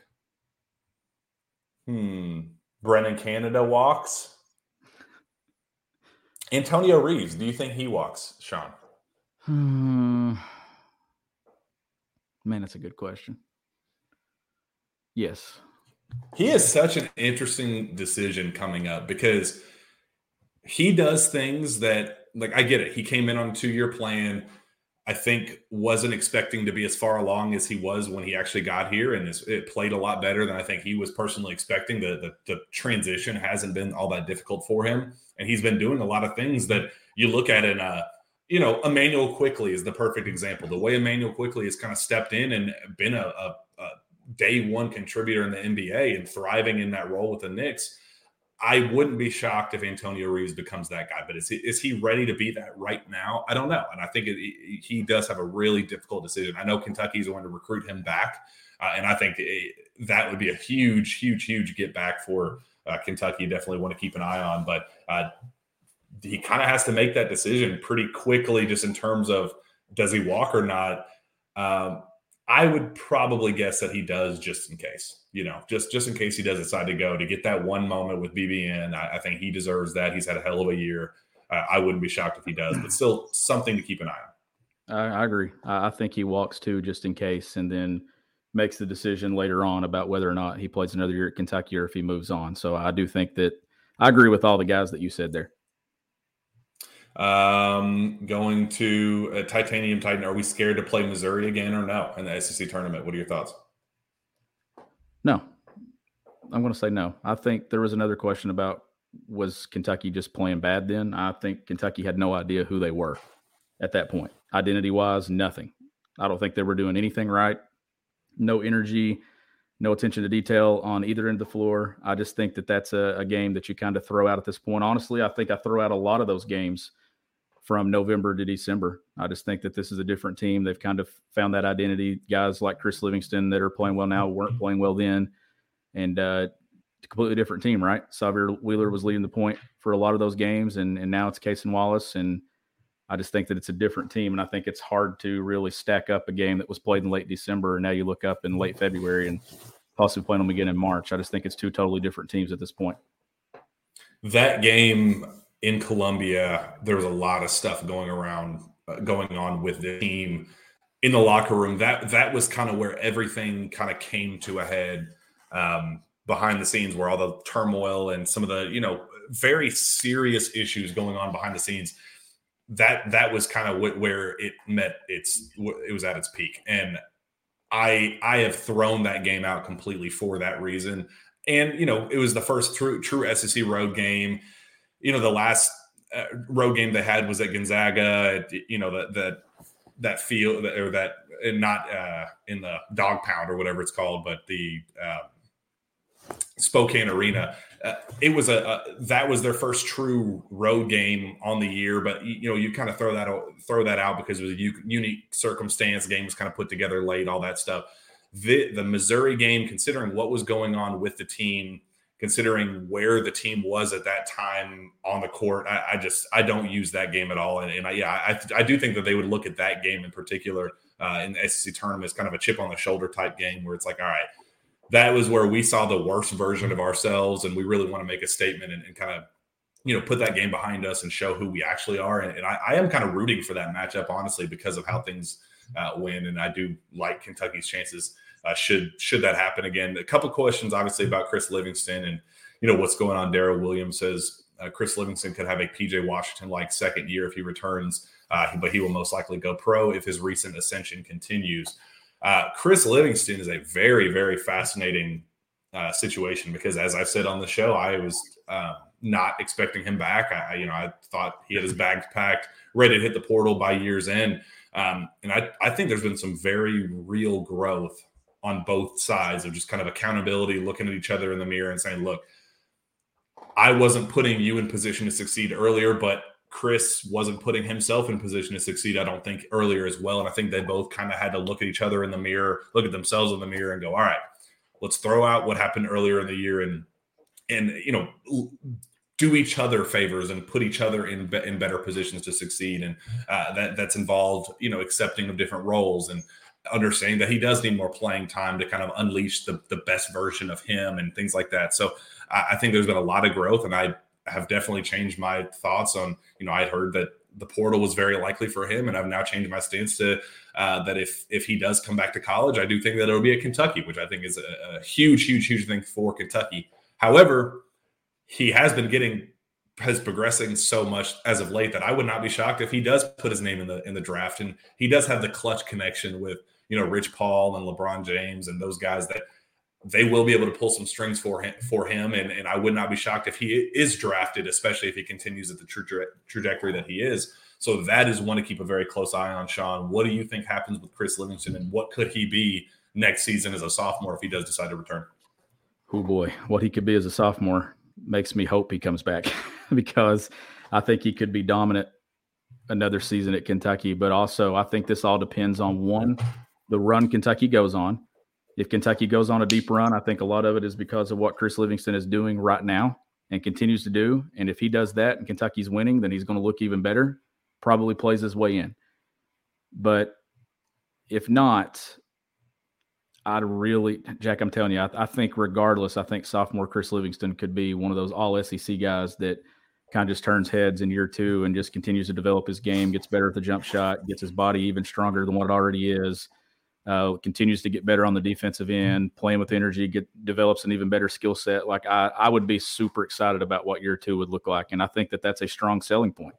Speaker 3: hmm, Brennan Canada walks. Antonio Reeves, do you think he walks, Sean?
Speaker 4: Hmm. Man, that's a good question. Yes.
Speaker 3: He has such an interesting decision coming up because he does things that, like, I get it. He came in on a two-year plan. I think wasn't expecting to be as far along as he was when he actually got here, and it played a lot better than I think he was personally expecting. The, the the transition hasn't been all that difficult for him, and he's been doing a lot of things that you look at in a, you know, Emmanuel Quickley is the perfect example. The way Emmanuel Quickley has kind of stepped in and been a, a, a day one contributor in the N B A and thriving in that role with the Knicks. I wouldn't be shocked if Antonio Reeves becomes that guy, but is he, is he ready to be that right now? I don't know. And I think it, he does have a really difficult decision. I know Kentucky's going to recruit him back, uh, and I think it, that would be a huge, huge, huge get back for uh, Kentucky. Definitely want to keep an eye on, but uh, he kind of has to make that decision pretty quickly just in terms of does he walk or not. Um, I would probably guess that he does just in case, you know, just, just in case he does decide to go to get that one moment with B B N. I, I think he deserves that. He's had a hell of a year. Uh, I wouldn't be shocked if he does, but still something to keep an eye on.
Speaker 4: I, I agree. I, I think he walks too, just in case, and then makes the decision later on about whether or not he plays another year at Kentucky or if he moves on. So I do think that I agree with all the guys that you said there.
Speaker 3: Um, going to a Titanium Titan. Are we scared to play Missouri again or no in the S E C tournament? What are your thoughts?
Speaker 4: No, I'm going to say no. I think there was another question about was Kentucky just playing bad then? I think Kentucky had no idea who they were at that point. Identity-wise, nothing. I don't think they were doing anything right. No energy, no attention to detail on either end of the floor. I just think that that's a, a game that you kind of throw out at this point. Honestly, I think I throw out a lot of those games from November to December. I just think that this is a different team. They've kind of found that identity. Guys like Chris Livingston that are playing well now weren't playing well then. And uh, a completely different team, right? Xavier Wheeler was leading the point for a lot of those games, and, and now it's Cason Wallace. And I just think that it's a different team, and I think it's hard to really stack up a game that was played in late December, and now you look up in late February and possibly playing them again in March. I just think it's two totally different teams at this point.
Speaker 3: That game in Columbia, there was a lot of stuff going around, uh, going on with the team in the locker room. That that was kind of where everything kind of came to a head um, behind the scenes, where all the turmoil and some of the, you know, very serious issues going on behind the scenes. That that was kind of wh- where it met its it was at its peak, and I I have thrown that game out completely for that reason. And you know, it was the first true true S E C road game. You know, the last uh, road game they had was at Gonzaga. You know, that that that field or that and not uh, in the dog pound or whatever it's called, but the um, Spokane Arena. Uh, it was a, a that was their first true road game on the year. But you know, you kind of throw that throw that out because it was a u- unique circumstance. The game was kind of put together late, all that stuff. The the Missouri game, considering what was going on with the team, considering where the team was at that time on the court, I, I just I don't use that game at all. And, and I, yeah, I, I do think that they would look at that game in particular uh, in the S E C tournament as kind of a chip on the shoulder type game, where it's like, all right, that was where we saw the worst version of ourselves, and we really want to make a statement and, and kind of, you know, put that game behind us and show who we actually are. And, and I, I am kind of rooting for that matchup, honestly, because of how things uh, win, and I do like Kentucky's chances. Uh, should should that happen again. A couple questions, obviously, about Chris Livingston and, you know, what's going on. Darrell Williams says uh, Chris Livingston could have a P J Washington-like second year if he returns, uh, but he will most likely go pro if his recent ascension continues. Uh, Chris Livingston is a very, very fascinating uh, situation because, as I said on the show, I was um, not expecting him back. I, you know, I thought he had his bags packed, ready to hit the portal by year's end. Um, and I, I think there's been some very real growth on both sides of just kind of accountability, looking at each other in the mirror and saying, look, I wasn't putting you in position to succeed earlier, but Chris wasn't putting himself in position to succeed, I don't think, earlier as well. And I think they both kind of had to look at each other in the mirror, look at themselves in the mirror and go, all right, let's throw out what happened earlier in the year and, and you know, do each other favors and put each other in, in better positions to succeed. And uh, that that's involved, you know, accepting of different roles and understanding that he does need more playing time to kind of unleash the, the best version of him and things like that. So I, I think there's been a lot of growth, and I have definitely changed my thoughts on, you know, I'd heard that the portal was very likely for him, and I've now changed my stance to uh, that if if he does come back to college, I do think that it'll be at Kentucky, which I think is a, a huge, huge, huge thing for Kentucky. However, he has been getting has progressing so much as of late that I would not be shocked if he does put his name in the in the draft, and he does have the clutch connection with, you know, Rich Paul and LeBron James and those guys that they will be able to pull some strings for him for him. And, and I would not be shocked if he is drafted, especially if he continues at the tra- trajectory that he is. So that is one to keep a very close eye on. Sean, what do you think happens with Chris Livingston, and what could he be next season as a sophomore if he does decide to return?
Speaker 4: Oh boy, what he could be as a sophomore makes me hope he comes back because I think he could be dominant another season at Kentucky. But also I think this all depends on, one, the run Kentucky goes on. If Kentucky goes on a deep run, I think a lot of it is because of what Chris Livingston is doing right now and continues to do. And if he does that and Kentucky's winning, then he's going to look even better, probably plays his way in. But if not, I'd really, Jack, I'm telling you, I, I think regardless, I think sophomore Chris Livingston could be one of those all S E C guys that kind of just turns heads in year two and just continues to develop his game, gets better at the jump shot, gets his body even stronger than what it already is, uh, continues to get better on the defensive end, playing with energy, get develops an even better skill set. Like I, I would be super excited about what year two would look like. And I think that that's a strong selling point.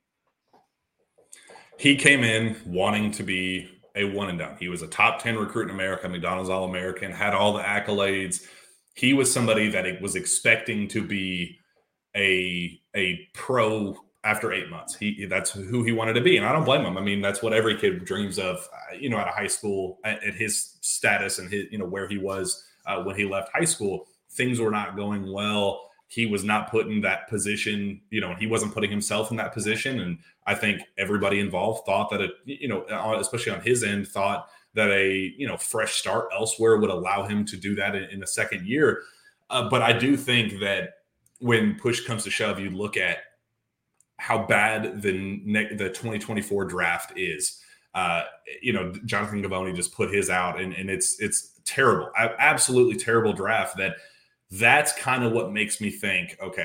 Speaker 3: He came in wanting to be a one and done. He was a top ten recruit in America, McDonald's All-American, had all the accolades. He was somebody that was expecting to be a, a pro after eight months. He that's who he wanted to be. And I don't blame him. I mean, that's what every kid dreams of, you know, out of high school at, at his status and his, you know, where he was uh, when he left high school. Things were not going well. He was not put in that position, you know, he wasn't putting himself in that position. And I think everybody involved thought that, it, you know, especially on his end, thought that a, you know, fresh start elsewhere would allow him to do that in, in a second year. Uh, but I do think that when push comes to shove, you look at how bad the ne- the twenty twenty-four draft is. Uh, you know, Jonathan Givony just put his out, and, and it's it's terrible, absolutely terrible draft. That that's kind of what makes me think, okay,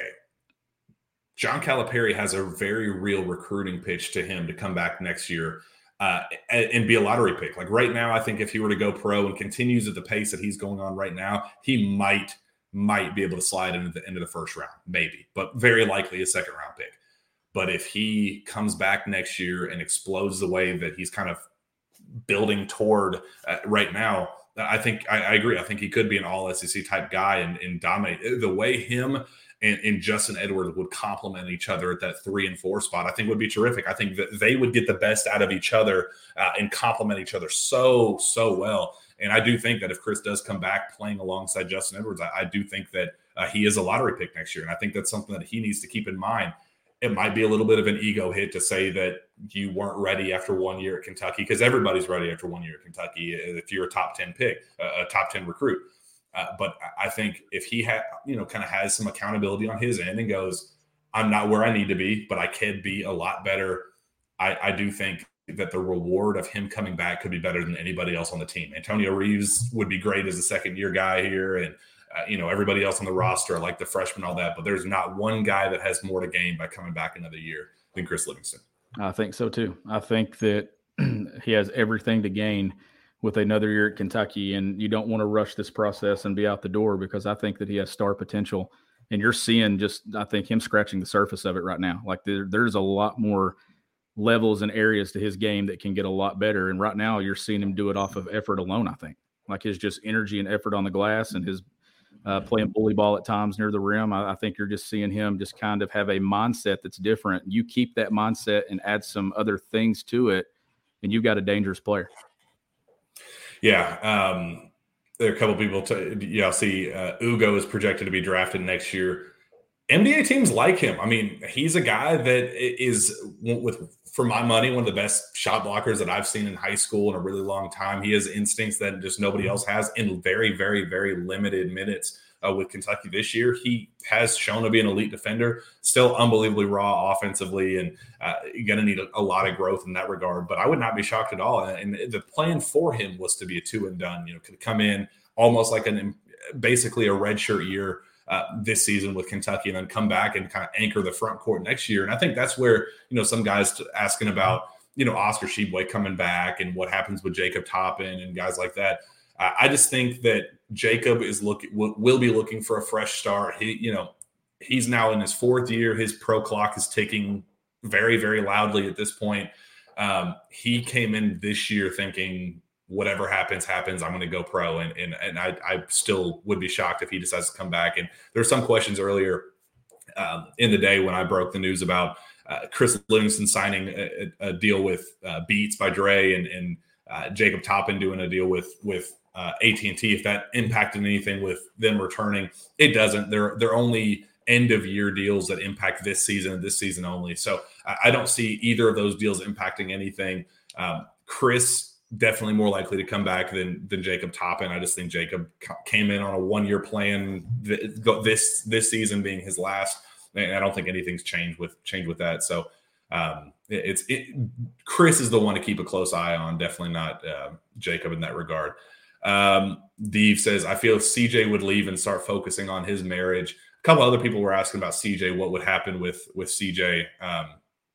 Speaker 3: John Calipari has a very real recruiting pitch to him to come back next year uh, and, and be a lottery pick. Like right now, I think if he were to go pro and continues at the pace that he's going on right now, he might might be able to slide into the into the first round, maybe, but very likely a second round pick. But if he comes back next year and explodes the way that he's kind of building toward uh, right now, I think I, I agree. I think he could be an all S E C type guy and, and dominate. The way him and, and Justin Edwards would complement each other at that three and four spot, I think would be terrific. I think that they would get the best out of each other uh, and complement each other so, so well. And I do think that if Chris does come back playing alongside Justin Edwards, I, I do think that uh, he is a lottery pick next year. And I think that's something that he needs to keep in mind. It might be a little bit of an ego hit to say that you weren't ready after one year at Kentucky, because everybody's ready after one year at Kentucky if you're a top ten pick, a top ten recruit. Uh, but I think if he had, you know, kind of has some accountability on his end and goes, I'm not where I need to be, but I can be a lot better. I, I do think that the reward of him coming back could be better than anybody else on the team. Antonio Reeves would be great as a second year guy here. And, Uh, you know, everybody else on the roster, like the freshmen, all that. But there's not one guy that has more to gain by coming back another year than Chris Livingston.
Speaker 4: I think so, too. I think that he has everything to gain with another year at Kentucky, and you don't want to rush this process and be out the door, because I think that he has star potential. And you're seeing just, I think, him scratching the surface of it right now. Like there, there's a lot more levels and areas to his game that can get a lot better. And right now you're seeing him do it off of effort alone, I think. Like his just energy and effort on the glass and his uh, playing bully ball at times near the rim. I, I think you're just seeing him just kind of have a mindset that's different. You keep that mindset and add some other things to it, and you've got a dangerous player.
Speaker 3: Yeah. Um, there are a couple people, to, yeah, I'll see uh, Ugo is projected to be drafted next year. N B A teams like him. I mean, he's a guy that is, with for my money, one of the best shot blockers that I've seen in high school in a really long time. He has instincts that just nobody else has in very, very, very limited minutes uh, with Kentucky this year. He has shown to be an elite defender, still unbelievably raw offensively, and uh, going to need a, a lot of growth in that regard. But I would not be shocked at all. And the plan for him was to be a two and done, you know, could come in almost like an basically a redshirt year Uh, this season with Kentucky, and then come back and kind of anchor the front court next year. And I think that's where, you know, some guys asking about, you know, Oscar Tshiebwe coming back and what happens with Jacob Toppin and guys like that. Uh, I just think that Jacob is looking, will, will be looking for a fresh start. He, you know, he's now in his fourth year. His pro clock is ticking very, very loudly at this point. Um, he came in this year thinking, whatever happens, happens. I'm going to go pro. And and, and I, I still would be shocked if he decides to come back. And there were some questions earlier um, in the day when I broke the news about uh, Chris Livingston signing a, a deal with uh, Beats by Dre and, and uh, Jacob Toppin doing a deal with, with uh, A T and T. If that impacted anything with them returning, it doesn't. They're, they're only end of year deals that impact this season and this season only. So I, I don't see either of those deals impacting anything. Um, Chris, definitely more likely to come back than than Jacob Toppin. I just think Jacob came in on a one-year plan, this this season being his last, and I don't think anything's changed with changed with that. So um, it's it, Chris is the one to keep a close eye on, definitely not uh, Jacob in that regard. Um, Dave says, I feel if C J would leave and start focusing on his marriage. A couple other people were asking about C J, what would happen with with C J. Um,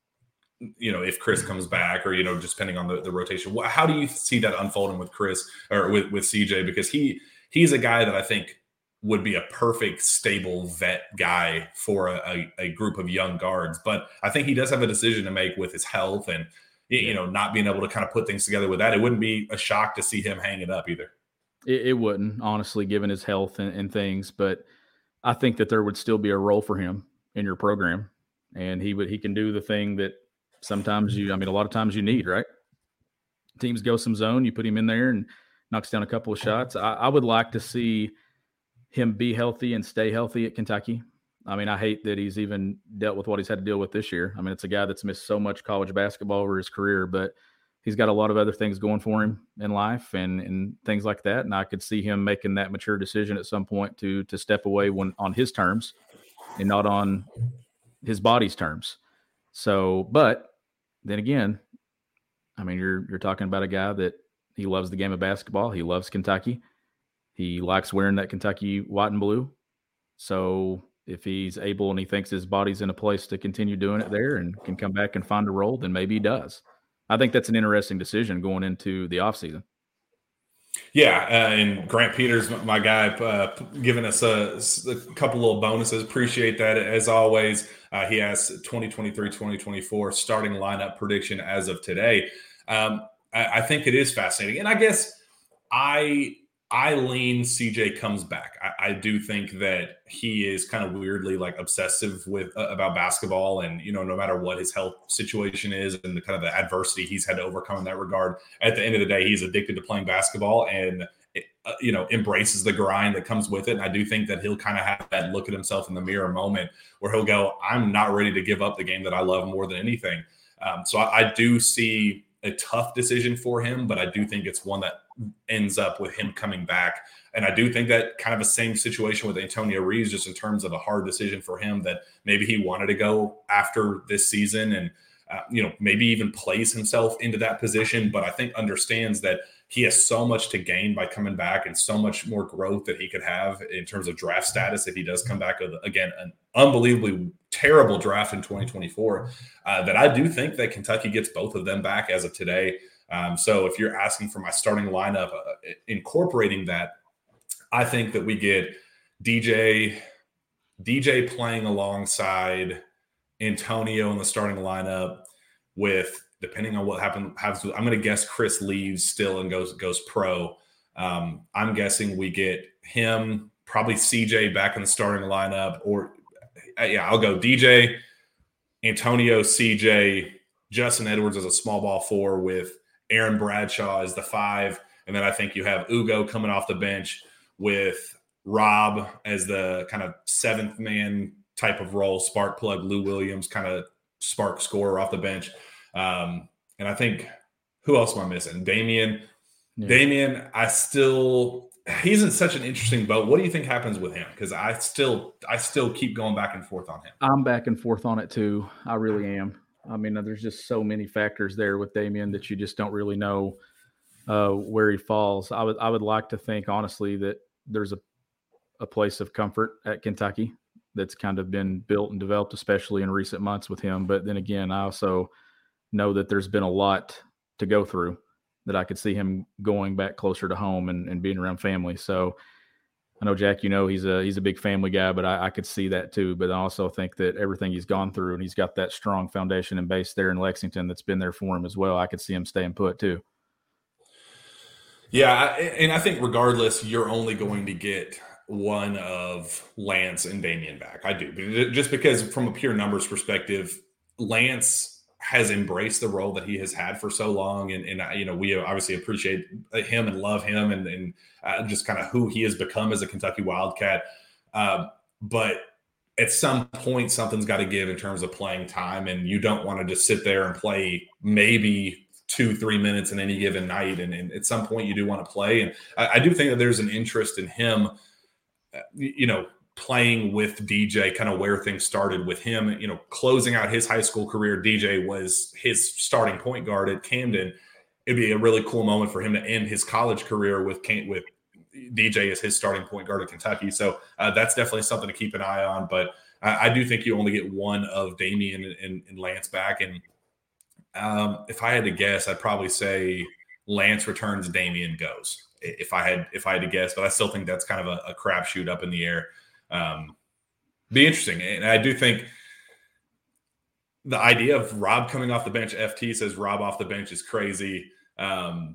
Speaker 3: you know, if Chris comes back or, you know, just depending on the, the rotation. How do you see that unfolding with Chris or with, with C J? Because he he's a guy that I think would be a perfect, stable vet guy for a, a, a group of young guards. But I think he does have a decision to make with his health and, you know, not being able to kind of put things together with that. It wouldn't be a shock to see him hang it up either.
Speaker 4: It, it wouldn't, honestly, given his health and, and things. But I think that there would still be a role for him in your program. And he would he can do the thing that sometimes you, I mean, a lot of times you need, right? Teams go some zone, you put him in there and knocks down a couple of shots. I, I would like to see him be healthy and stay healthy at Kentucky. I mean, I hate that he's even dealt with what he's had to deal with this year. I mean, it's a guy that's missed so much college basketball over his career, but he's got a lot of other things going for him in life and, and things like that. And I could see him making that mature decision at some point to, to step away when on his terms and not on his body's terms. So, but then again, I mean, you're you're talking about a guy that he loves the game of basketball. He loves Kentucky. He likes wearing that Kentucky white and blue. So if he's able and he thinks his body's in a place to continue doing it there and can come back and find a role, then maybe he does. I think that's an interesting decision going into the offseason.
Speaker 3: Yeah, uh, and Grant Peters, my guy, uh, giving us a, a couple little bonuses. Appreciate that as always. Uh, he has twenty twenty-three twenty twenty-four starting lineup prediction as of today. Um, I, I think it is fascinating, and I guess I I lean C J comes back. I, I do think that he is kind of weirdly like obsessive with uh, about basketball, and you know, no matter what his health situation is and the kind of the adversity he's had to overcome in that regard, at the end of the day, he's addicted to playing basketball and it, uh, you know embraces the grind that comes with it. And I do think that he'll kind of have that look at himself in the mirror moment where he'll go, "I'm not ready to give up the game that I love more than anything." Um, so I, I do see a tough decision for him, but I do think it's one that ends up with him coming back. And I do think that kind of a same situation with Antonio Reeves, just in terms of a hard decision for him that maybe he wanted to go after this season and, uh, you know, maybe even plays himself into that position. But I think understands that he has so much to gain by coming back and so much more growth that he could have in terms of draft status if he does come back with, again, an unbelievably terrible draft in twenty twenty-four, uh, that I do think that Kentucky gets both of them back as of today. Um, so if you're asking for my starting lineup, uh, incorporating that, I think that we get D J, D J playing alongside Antonio in the starting lineup with, depending on what happen, happens with, I'm going to guess Chris leaves still and goes goes pro. Um, I'm guessing we get him probably C J back in the starting lineup, or uh, yeah, I'll go D J, Antonio, C J, Justin Edwards as a small ball four with Aaron Bradshaw as the five. And then I think you have Ugo coming off the bench with Rob as the kind of seventh man type of role, spark plug, Lou Williams kind of spark scorer off the bench. Um, and I think, who else am I missing? Damian. Yeah. Damian, I still – he's in such an interesting boat. What do you think happens with him? Because I still I still keep going back and forth on him.
Speaker 4: I'm back and forth on it too. I really am. I mean, there's just so many factors there with Damian that you just don't really know uh, where he falls. I would I would like to think, honestly, that there's a, a place of comfort at Kentucky that's kind of been built and developed, especially in recent months with him. But then again, I also know that there's been a lot to go through, that I could see him going back closer to home and, and being around family. So I know, Jack, you know, he's a he's a big family guy, but I, I could see that too. But I also think that everything he's gone through, and he's got that strong foundation and base there in Lexington that's been there for him as well. I could see him staying put too.
Speaker 3: Yeah, and I think regardless, you're only going to get one of Lance and Damian back. I do. Just because from a pure numbers perspective, Lance has embraced the role that he has had for so long. And, and you know, we obviously appreciate him and love him and, and uh, just kind of who he has become as a Kentucky Wildcat. Uh, but at some point, something's got to give in terms of playing time. And you don't want to just sit there and play maybe two, three minutes in any given night. And, and at some point you do want to play. And I, I do think that there's an interest in him, uh, you know, playing with D J, kind of where things started with him, you know, closing out his high school career. D J was his starting point guard at Camden. It'd be a really cool moment for him to end his college career with with D J as his starting point guard at Kentucky. So uh, that's definitely something to keep an eye on. But I, I do think you only get one of Damian and, and, and Lance back. And um, if I had to guess, I'd probably say Lance returns, Damian goes. If I had if I had to guess, but I still think that's kind of a, a crapshoot up in the air. Um, be interesting. And I do think the idea of Rob coming off the bench, F T says Rob off the bench is crazy. Um,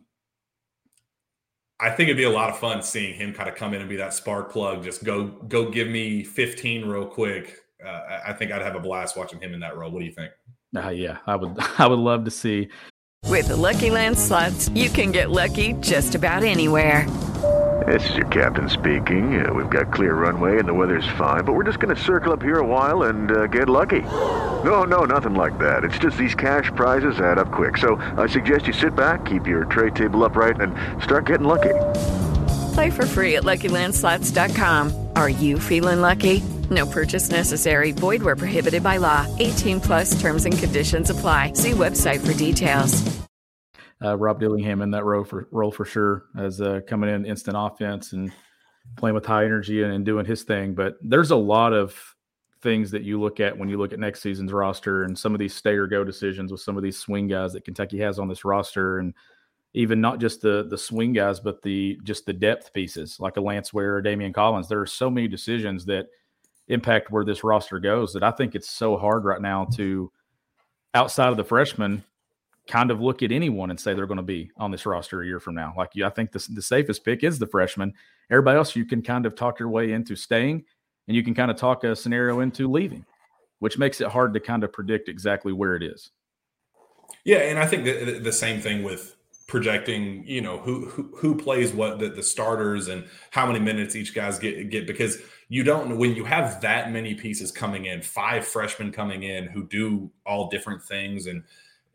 Speaker 3: I think it'd be a lot of fun seeing him kind of come in and be that spark plug. Just go, go give me fifteen real quick. Uh, I think I'd have a blast watching him in that role. What do you think?
Speaker 4: Uh, yeah, I would, I would love to see.
Speaker 5: With the Lucky Land Slots, you can get lucky just about anywhere.
Speaker 6: This is your captain speaking. Uh, we've got clear runway and the weather's fine, but we're just going to circle up here a while and uh, get lucky. No, no, nothing like that. It's just these cash prizes add up quick. So I suggest you sit back, keep your tray table upright, and start getting lucky.
Speaker 5: Play for free at Lucky Land Slots dot com. Are you feeling lucky? No purchase necessary. Void where prohibited by law. eighteen plus terms and conditions apply. See website for details.
Speaker 4: Uh, Rob Dillingham in that role for role for sure, as uh, coming in instant offense and playing with high energy and, and doing his thing. But there's a lot of things that you look at when you look at next season's roster and some of these stay or go decisions with some of these swing guys that Kentucky has on this roster, and even not just the the swing guys, but the just the depth pieces like a Lance Ware or Damian Collins. There are so many decisions that impact where this roster goes that I think it's so hard right now to, outside of the freshmen, kind of look at anyone and say they're going to be on this roster a year from now. Like, I think the, the safest pick is the freshman. Everybody else, you can kind of talk your way into staying, and you can kind of talk a scenario into leaving, which makes it hard to kind of predict exactly where it is.
Speaker 3: Yeah, and I think the, the same thing with projecting, you know, who who, who plays what, the, the starters and how many minutes each guys get, get, because you don't, when you have that many pieces coming in, five freshmen coming in who do all different things, and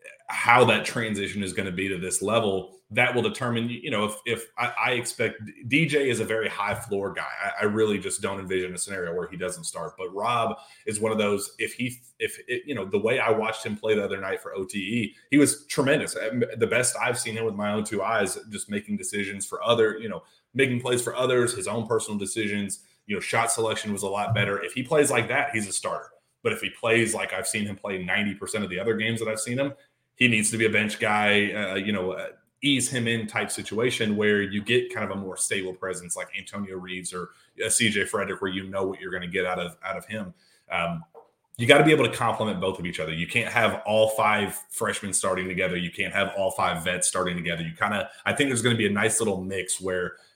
Speaker 3: how that transition is going to be to this level, that will determine, you know, if, if I, I expect D J is a very high floor guy. I, I really just don't envision a scenario where he doesn't start, but Rob is one of those, if he, if it, you know, the way I watched him play the other night for O T E, he was tremendous. The best I've seen him with my own two eyes, just making decisions for other, you know, making plays for others, his own personal decisions, you know, shot selection was a lot better. If he plays like that, he's a starter. But if he plays like I've seen him play ninety percent of the other games that I've seen him, he needs to be a bench guy, uh, you know, uh, ease him in type situation where you get kind of a more stable presence like Antonio Reeves or uh, C J Frederick, where you know what you're going to get out of out of him. Um, you got to be able to complement both of each other. You can't have all five freshmen starting together. You can't have all five vets starting together. You kind of, I think there's going to be a nice little mix where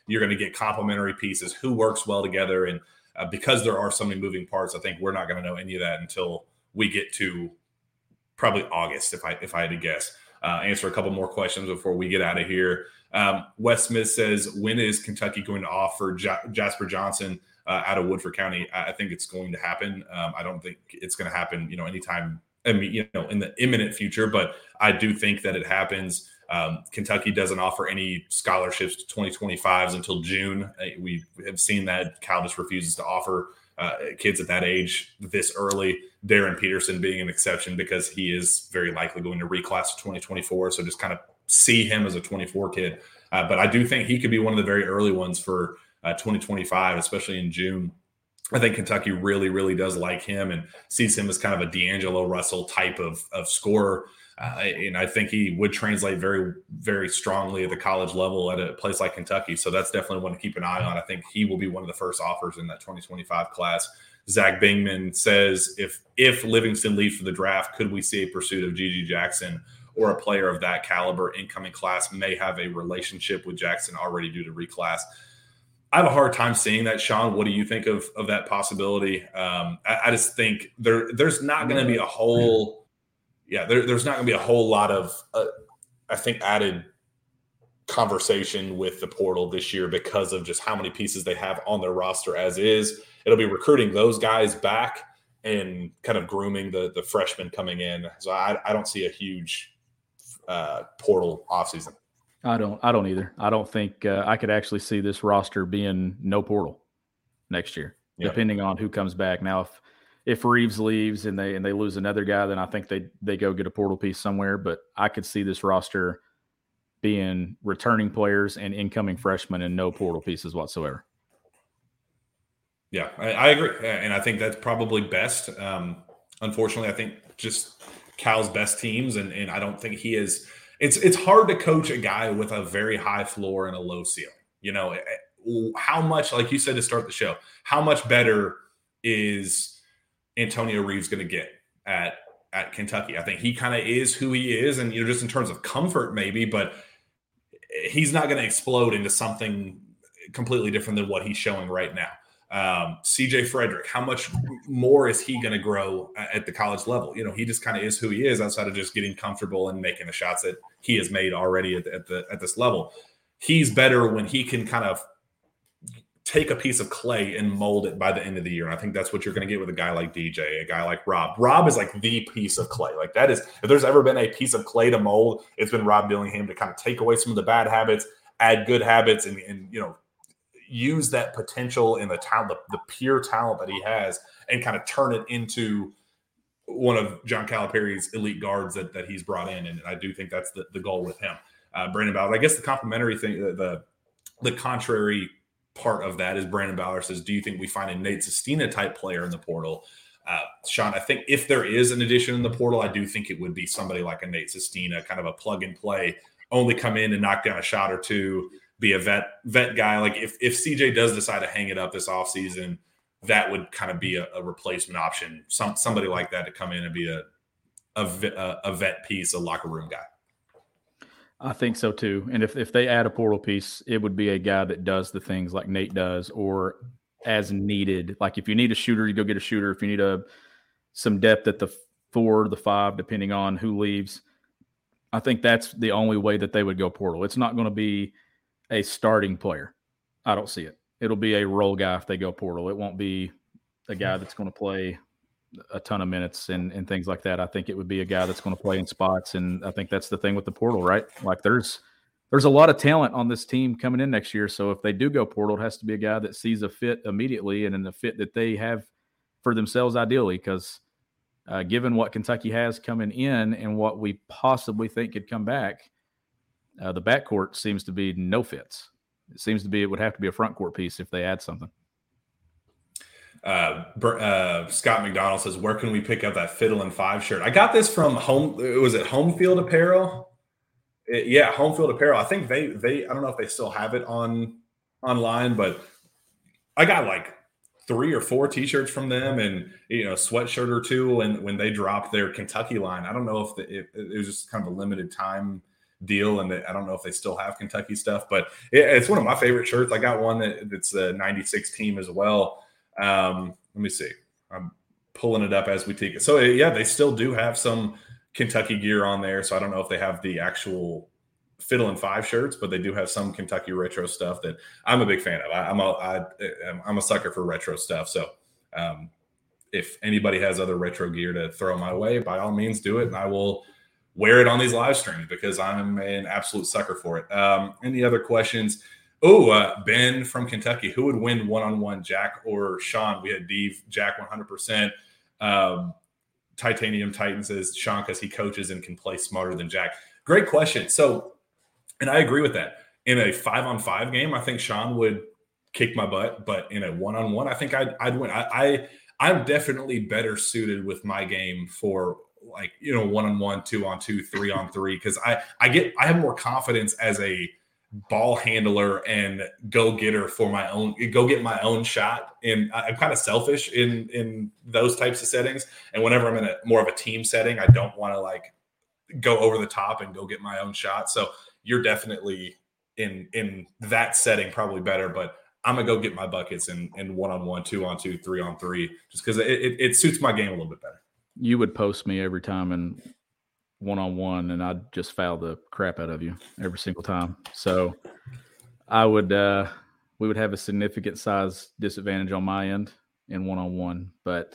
Speaker 3: you're going to get complementary pieces, who works well together. And uh, because there are so many moving parts, I think we're not going to know any of that until we get to probably August, if I if I had to guess. Uh, answer a couple more questions before we get out of here. Um, Wes Smith says, when is Kentucky going to offer J- Jasper Johnson uh, out of Woodford County? I, I think it's going to happen. Um, I don't think it's going to happen, you know, anytime, I mean, you know, in the imminent future, but I do think that it happens. Um, Kentucky doesn't offer any scholarships to twenty twenty-fives until June. We have seen that Cal just refuses to offer uh, kids at that age this early. Darren Peterson being an exception because he is very likely going to reclass to twenty twenty-four. So just kind of see him as a twenty-four kid. Uh, but I do think he could be one of the very early ones for uh, twenty twenty-five, especially in June. I think Kentucky really, really does like him and sees him as kind of a D'Angelo Russell type of, of scorer. Uh, and I think he would translate very, very strongly at the college level at a place like Kentucky. So that's definitely one to keep an eye on. I think he will be one of the first offers in that twenty twenty-five class. Zach Bingman says, if if Livingston leaves for the draft, could we see a pursuit of Gigi Jackson or a player of that caliber? Incoming class may have a relationship with Jackson already due to reclass. I have a hard time seeing that, Sean. What do you think of, of that possibility? Um, I, I just think there there's not going to be a whole – yeah, there, there's not going to be a whole lot of, uh, I think, added conversation with the portal this year because of just how many pieces they have on their roster as is. It'll be recruiting those guys back and kind of grooming the the freshmen coming in. So I, I don't see a huge uh, portal offseason.
Speaker 4: I don't. I don't either. I don't think uh, I could actually see this roster being no portal next year, yeah. depending on who comes back. Now, if if Reeves leaves and they and they lose another guy, then I think they they go get a portal piece somewhere. But I could see this roster being returning players and incoming freshmen and no portal pieces whatsoever.
Speaker 3: Yeah, I, I agree. And I think that's probably best. Um, unfortunately, I think just Cal's best teams, and, and I don't think he is – it's it's hard to coach a guy with a very high floor and a low ceiling. You know, how much, like you said to start the show, how much better is Antonio Reeves going to get at at Kentucky? I think he kind of is who he is, and, you know, just in terms of comfort maybe, but he's not going to explode into something completely different than what he's showing right now. Um, C J Frederick, how much more is he going to grow at the college level? You know, he just kind of is who he is outside of just getting comfortable and making the shots that he has made already at the, at the at this level. He's better when he can kind of take a piece of clay and mold it by the end of the year. And I think that's what you're going to get with a guy like D J, a guy like Rob. Rob is like the piece of clay. Like that is, if there's ever been a piece of clay to mold, it's been Rob Dillingham to kind of take away some of the bad habits, add good habits, and, and you know, use that potential and the talent, the, the pure talent that he has, and kind of turn it into one of John Calipari's elite guards that, that he's brought in. And I do think that's the, the goal with him. Uh, Brandon Ballard, I guess the complimentary thing, the, the the contrary part of that is Brandon Ballard says, do you think we find a Nate Sestina type player in the portal? Uh, Sean, I think if there is an addition in the portal, I do think it would be somebody like a Nate Sestina, kind of a plug and play, only come in and knock down a shot or two, be a vet vet guy. Like if, if C J does decide to hang it up this offseason, that would kind of be a, a replacement option. Some somebody like that to come in and be a a, a vet piece, a locker room guy.
Speaker 4: I think so too. And if, if they add a portal piece, it would be a guy that does the things like Nate does, or as needed. Like if you need a shooter, you go get a shooter. If you need a some depth at the four, the five, depending on who leaves, I think that's the only way that they would go portal. It's not going to be a starting player. I don't see it. It'll be a role guy if they go portal. It won't be a guy that's going to play a ton of minutes and, and things like that. I think it would be a guy that's going to play in spots. And I think that's the thing with the portal, right? Like there's, there's a lot of talent on this team coming in next year. So if they do go portal, it has to be a guy that sees a fit immediately and in the fit that they have for themselves ideally. Because uh, given what Kentucky has coming in and what we possibly think could come back, Uh, the backcourt seems to be no fits. It seems to be it would have to be a front court piece if they add something.
Speaker 3: Uh, uh, Scott McDonald says, where can we pick up that Fiddle and Five shirt? I got this from home. Was it Home Field Apparel? It, yeah, Home Field Apparel. I think they they I don't know if they still have it on online, but I got like three or four T-shirts from them, and you know, a sweatshirt or two. And when they dropped their Kentucky line, I don't know if, the, if it was just kind of a limited time deal. And I don't know if they still have Kentucky stuff, but it, it's one of my favorite shirts. I got one that, that's a ninety-six team as well. Um, let me see. I'm pulling it up as we take it. So yeah, they still do have some Kentucky gear on there. So I don't know if they have the actual Fiddle and Five shirts, but they do have some Kentucky retro stuff that I'm a big fan of. I, I'm a I, I'm a sucker for retro stuff. So um, if anybody has other retro gear to throw my way, by all means, do it, and I will wear it on these live streams because I'm an absolute sucker for it. Um, any other questions? Oh, uh, Ben from Kentucky. Who would win one-on-one, Jack or Sean? We had Dave, Jack one hundred percent. Um, Titanium Titan says Sean because he coaches and can play smarter than Jack. Great question. So, and I agree with that. In a five-on-five game, I think Sean would kick my butt. But in a one-on-one, I think I'd, I'd win. I, I, I'm definitely better suited with my game for like, you know, one-on-one, two-on-two, three-on-three, because I, I get I have more confidence as a ball handler and go-getter for my own go get my own shot. And I'm kind of selfish in in those types of settings. And whenever I'm in a more of a team setting, I don't want to like go over the top and go get my own shot. So you're definitely in in that setting probably better, but I'm gonna go get my buckets in in one-on-one, two-on-two, three-on-three, just because it, it, it suits my game a little bit better.
Speaker 4: You would post me every time in one-on-one, and I'd just foul the crap out of you every single time. So I would uh, we would have a significant size disadvantage on my end in one-on-one, but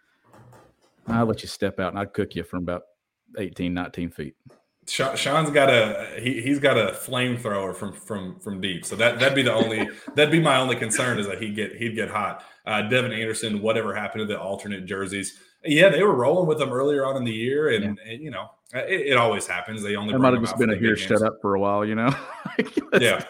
Speaker 4: I'll let you step out and I'd cook you from about eighteen, nineteen feet.
Speaker 3: Sean's got a he, he's got a flamethrower from from from deep, so that that'd be the only that'd be my only concern is that he'd get he'd get hot. Uh, Devin Anderson, whatever happened to the alternate jerseys? Yeah, they were rolling with them earlier on in the year, and, yeah. and you know it, it always happens. They only
Speaker 4: it might have just been a here shut up for a while, you know.
Speaker 3: yeah,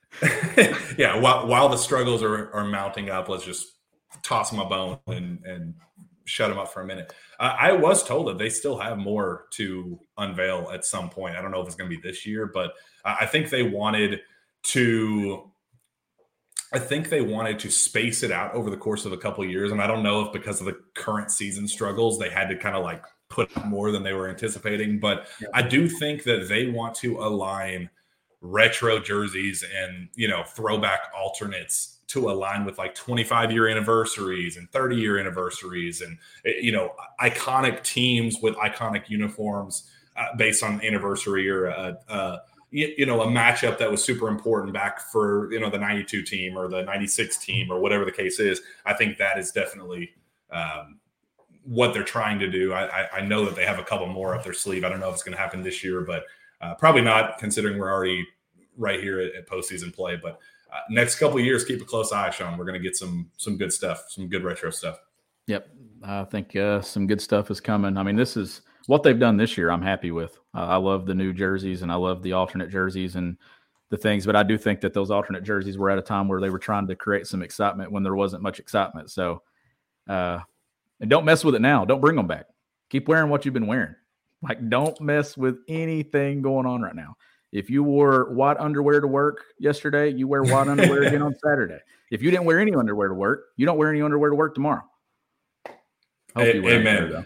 Speaker 3: yeah. While while the struggles are are mounting up, let's just toss them a bone and and shut them up for a minute. Uh, I was told that they still have more to unveil at some point. I don't know if it's going to be this year, but I think they wanted to. I think they wanted to space it out over the course of a couple of years, and I don't know if because of the current season struggles, they had to kind of like put up more than they were anticipating. But yeah. I do think that they want to align retro jerseys and you know throwback alternates to align with like twenty-five year anniversaries and thirty year anniversaries and, you know, iconic teams with iconic uniforms uh, based on anniversary or, uh, uh, you, you know, a matchup that was super important back for, you know, the ninety-two team or the ninety-six team or whatever the case is. I think that is definitely um, what they're trying to do. I, I, I know that they have a couple more up their sleeve. I don't know if it's going to happen this year, but uh, probably not considering we're already right here at, at postseason play. But Uh, next couple of years, keep a close eye, Sean. We're going to get some some good stuff, some good retro stuff.
Speaker 4: Yep, I think uh, some good stuff is coming. I mean, this is what they've done this year. I'm happy with. Uh, I love the new jerseys and I love the alternate jerseys and the things. But I do think that those alternate jerseys were at a time where they were trying to create some excitement when there wasn't much excitement. So, uh, and don't mess with it now. Don't bring them back. Keep wearing what you've been wearing. Like, don't mess with anything going on right now. If you wore white underwear to work yesterday, you wear white underwear again on Saturday. If you didn't wear any underwear to work, you don't wear any underwear to work tomorrow.
Speaker 3: Hope hey, you wear amen.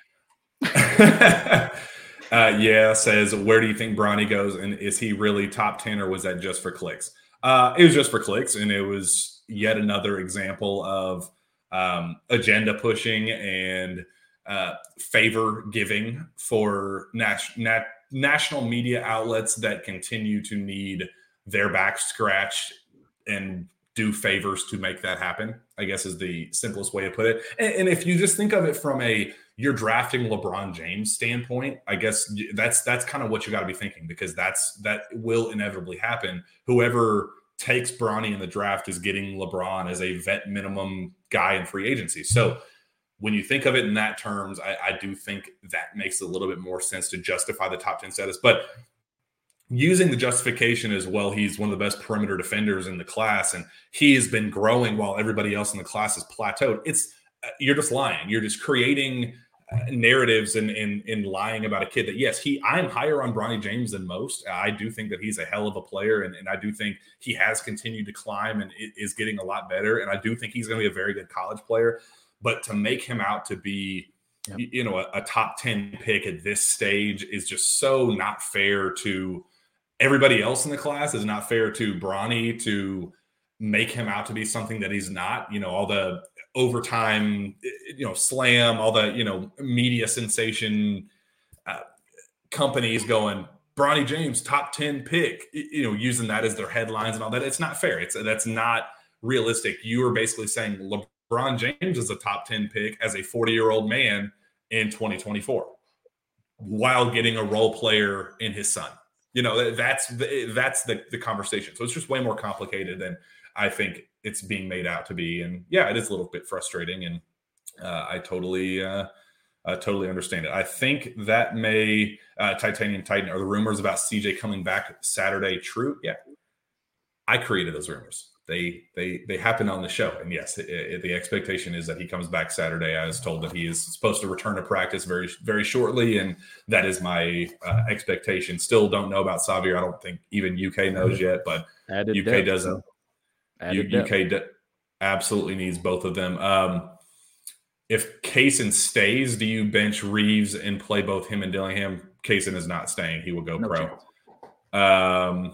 Speaker 3: uh, yeah, says, where do you think Bronny goes? And is he really top ten or was that just for clicks? Uh, it was just for clicks. And it was yet another example of um, agenda pushing and uh, favor giving for nat- nat- national media outlets that continue to need their back scratched and do favors to make that happen, I guess is the simplest way to put it. And, and if you just think of it from a you're drafting LeBron James standpoint, I guess that's that's kind of what you got to be thinking, because that's that will inevitably happen. Whoever takes Bronny in the draft is getting LeBron as a vet minimum guy in free agency. So when you think of it in that terms, I, I do think that makes a little bit more sense to justify the top ten status. But using the justification as well, he's one of the best perimeter defenders in the class, and he has been growing while everybody else in the class has plateaued. It's you're just lying. You're just creating uh, narratives and, and and lying about a kid that, yes, he I'm higher on Bronny James than most. I do think that he's a hell of a player, and, and I do think he has continued to climb and is getting a lot better. And I do think he's going to be a very good college player. But to make him out to be, yep. you know, a, a top ten pick at this stage is just so not fair to everybody else in the class. It's not fair to Bronny to make him out to be something that he's not. You know, all the overtime, you know, slam, all the, you know, media sensation uh, companies going, Bronny James, top ten pick, you know, using that as their headlines and all that. It's not fair. It's that's not realistic. You are basically saying LeBron James is a top ten pick as a forty-year-old man in twenty twenty-four while getting a role player in his son. You know, that's the, that's the, the conversation. So it's just way more complicated than I think it's being made out to be. And yeah, it is a little bit frustrating. And uh, I totally, uh, uh, totally understand it. I think that may uh, Titanium Titan, are the rumors about C J coming back Saturday true? Yeah. I created those rumors. They they they happened on the show. And yes, it, it, the expectation is that he comes back Saturday. I was told that he is supposed to return to practice very, very shortly. And that is my uh, expectation. Still don't know about Xavier. I don't think even U K knows yet, but Added U K depth, doesn't. U, U K de- absolutely needs both of them. Um, if Kaysen stays, do you bench Reeves and play both him and Dillingham? Kaysen is not staying. He will go no pro. Chance. Um,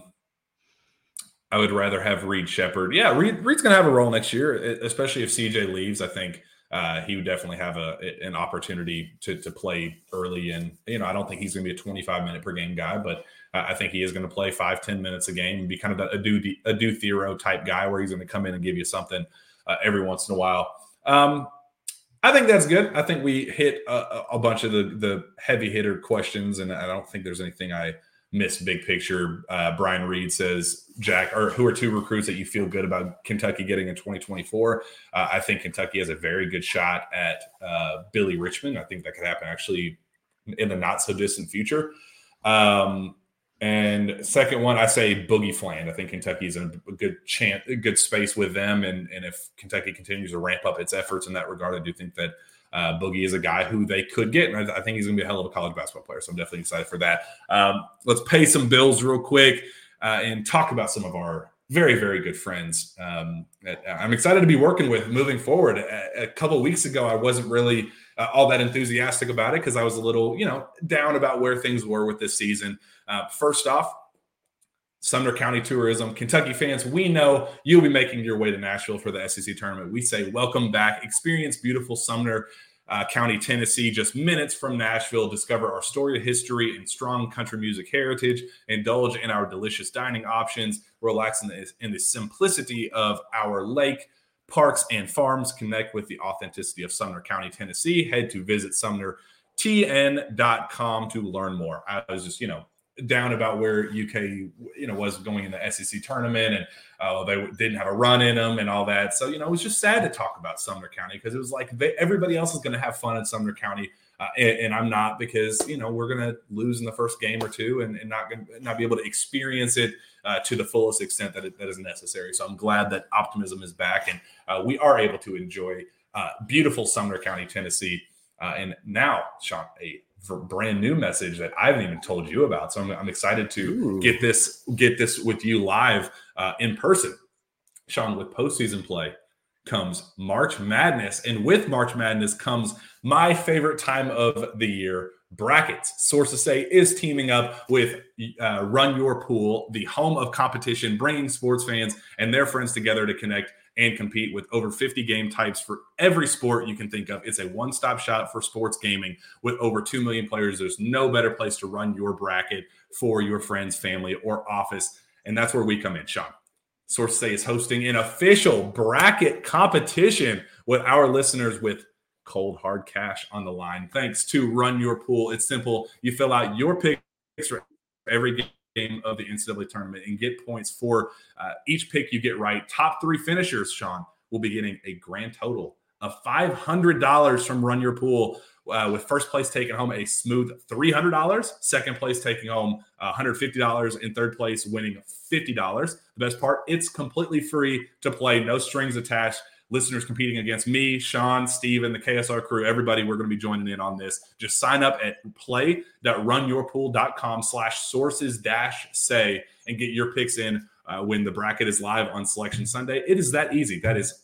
Speaker 3: I would rather have Reed Shepherd. Yeah, Reed, Reed's going to have a role next year, especially if C J leaves. I think uh, he would definitely have a an opportunity to to play early. And, you know, I don't think he's going to be a twenty-five minute per game guy, but uh, I think he is going to play five, ten minutes a game and be kind of a do a do Thero type guy where he's going to come in and give you something uh, every once in a while. Um, I think that's good. I think we hit a, a bunch of the the heavy hitter questions, and I don't think there's anything I missed big picture. Uh, Brian Reed says, Jack, or who are two recruits that you feel good about Kentucky getting in twenty twenty-four? Uh, I think Kentucky has a very good shot at uh, Billy Richmond. I think that could happen actually in the not so distant future. Um, and second one, I say Boogie Fland. I think Kentucky's in a good chance, a good space with them. And, and if Kentucky continues to ramp up its efforts in that regard, I do think that Uh, Boogie is a guy who they could get, and I, I think he's going to be a hell of a college basketball player, so I'm definitely excited for that. Um, let's pay some bills real quick uh, and talk about some of our very, very good friends um, that I'm excited to be working with moving forward. A, a couple of weeks ago, I wasn't really uh, all that enthusiastic about it because I was a little, you know, down about where things were with this season. Uh, first off, Sumner County Tourism. Kentucky fans, we know you'll be making your way to Nashville for the S E C tournament. We say welcome back. Experience beautiful Sumner uh, County, Tennessee, just minutes from Nashville. Discover our storied history and strong country music heritage. Indulge in our delicious dining options. Relax in the, in the simplicity of our lake, parks, and farms. Connect with the authenticity of Sumner County, Tennessee. Head to visit sumner t n dot com to learn more. I was just, you know, down about where U K, you know, was going in the S E C tournament, and uh, they didn't have a run in them and all that. So, you know, it was just sad to talk about Sumner County because it was like they, everybody else is going to have fun in Sumner County, uh, and, and I'm not, because, you know, we're going to lose in the first game or two and, and not gonna, not be able to experience it uh, to the fullest extent that it, that is necessary. So I'm glad that optimism is back, and uh, we are able to enjoy uh, beautiful Sumner County, Tennessee. Uh, and now, Sean, a brand new message that I haven't even told you about. So I'm, I'm excited to Ooh. get this, get this with you live uh, in person. Sean, with postseason play comes March Madness. And with March Madness comes my favorite time of the year, brackets. Sources say is teaming up with uh, Run Your Pool, the home of competition, bringing sports fans and their friends together to connect and compete with over fifty game types for every sport you can think of. It's a one-stop shop for sports gaming with over two million players. There's no better place to run your bracket for your friends, family, or office. And that's where we come in, Sean. Sources say is hosting an official bracket competition with our listeners with cold, hard cash on the line. Thanks to Run Your Pool. It's simple. You fill out your picks for every game of the N C double A tournament and get points for uh, each pick you get right. Top three finishers, Sean, will be getting a grand total of five hundred dollars from Run Your Pool, uh, with first place taking home a smooth three hundred dollars, second place taking home one hundred fifty dollars, and third place winning fifty dollars. The best part, it's completely free to play, no strings attached. Listeners competing against me, Sean, Steven, the K S R crew, everybody, we're going to be joining in on this. Just sign up at play.runyourpool.com slash sources dash say and get your picks in uh, when the bracket is live on Selection Sunday. It is that easy. That is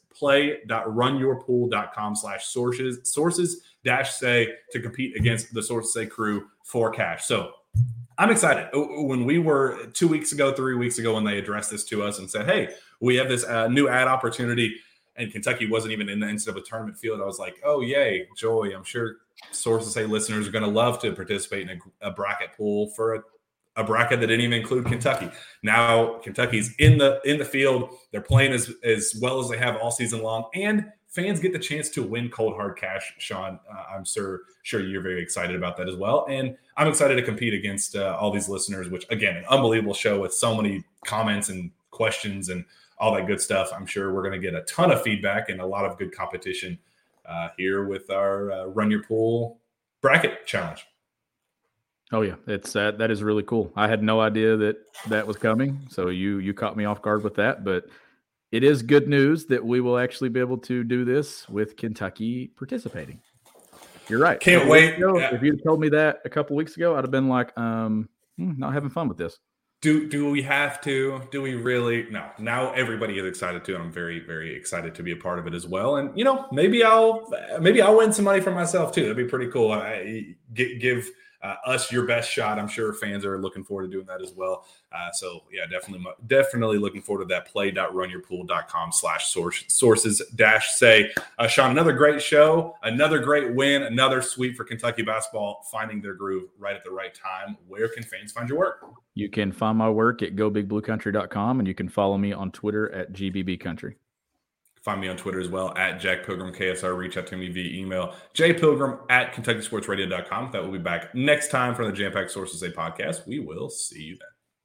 Speaker 3: play.runyourpool.com slash sources sources dash say to compete against the Sources Say crew for cash. So I'm excited. When we were two weeks ago, three weeks ago, when they addressed this to us and said, hey, we have this uh, new ad opportunity, and Kentucky wasn't even in the N C double A tournament field, I was like, oh, yay, joy. I'm sure Sources Say listeners are going to love to participate in a, a bracket pool for a, a bracket that didn't even include Kentucky. Now Kentucky's in the in the field. They're playing as, as well as they have all season long, and fans get the chance to win cold hard cash. Sean, uh, I'm sure sure you're very excited about that as well. And I'm excited to compete against uh, all these listeners, which, again, an unbelievable show with so many comments and questions and all that good stuff. I'm sure we're going to get a ton of feedback and a lot of good competition uh, here with our uh, Run Your Pool bracket challenge.
Speaker 4: Oh yeah, it's uh, that is really cool. I had no idea that that was coming, so you you caught me off guard with that. But it is good news that we will actually be able to do this with Kentucky participating. You're right.
Speaker 3: Can't wait.
Speaker 4: Ago, if you told me that a couple weeks ago, I'd have been like, um, hmm, not having fun with this.
Speaker 3: Do do we have to? Do we really? No. Now everybody is excited too. I'm very, very excited to be a part of it as well. And you know, maybe I'll maybe I'll win some money for myself too. That'd be pretty cool. I give uh, us your best shot. I'm sure fans are looking forward to doing that as well. Uh, so yeah, definitely, definitely looking forward to that. play.runyourpool.com slash sources dash say. Uh, Sean, another great show, another great win, another sweep for Kentucky basketball, finding their groove right at the right time. Where can fans find your work?
Speaker 4: You can find my work at go big blue country dot com, and you can follow me on Twitter at G B B Country.
Speaker 3: Find me on Twitter as well, at Jack Pilgrim K S R. Reach out to me via email, jpilgrim at kentucky sports radio dot com. That will be back next time from the Jam Pack Sources Say podcast. We will see you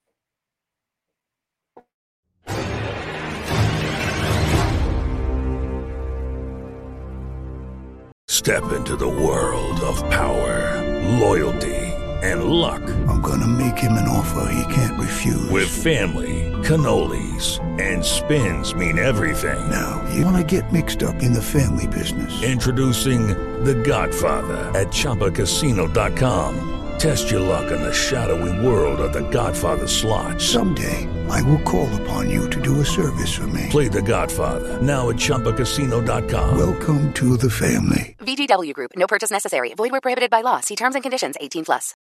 Speaker 3: then.
Speaker 7: Step into the world of power, loyalty, and luck.
Speaker 8: I'm going to make him an offer he can't refuse.
Speaker 7: With family, cannolis, and spins mean everything.
Speaker 8: Now, you want to get mixed up in the family business.
Speaker 7: Introducing The Godfather at Chumba Casino dot com. Test your luck in the shadowy world of The Godfather slot.
Speaker 8: Someday, I will call upon you to do a service for me.
Speaker 7: Play The Godfather now at Chumba Casino dot com.
Speaker 8: Welcome to the family.
Speaker 9: V G W Group. No purchase necessary. Void where prohibited by law. See terms and conditions. eighteen plus.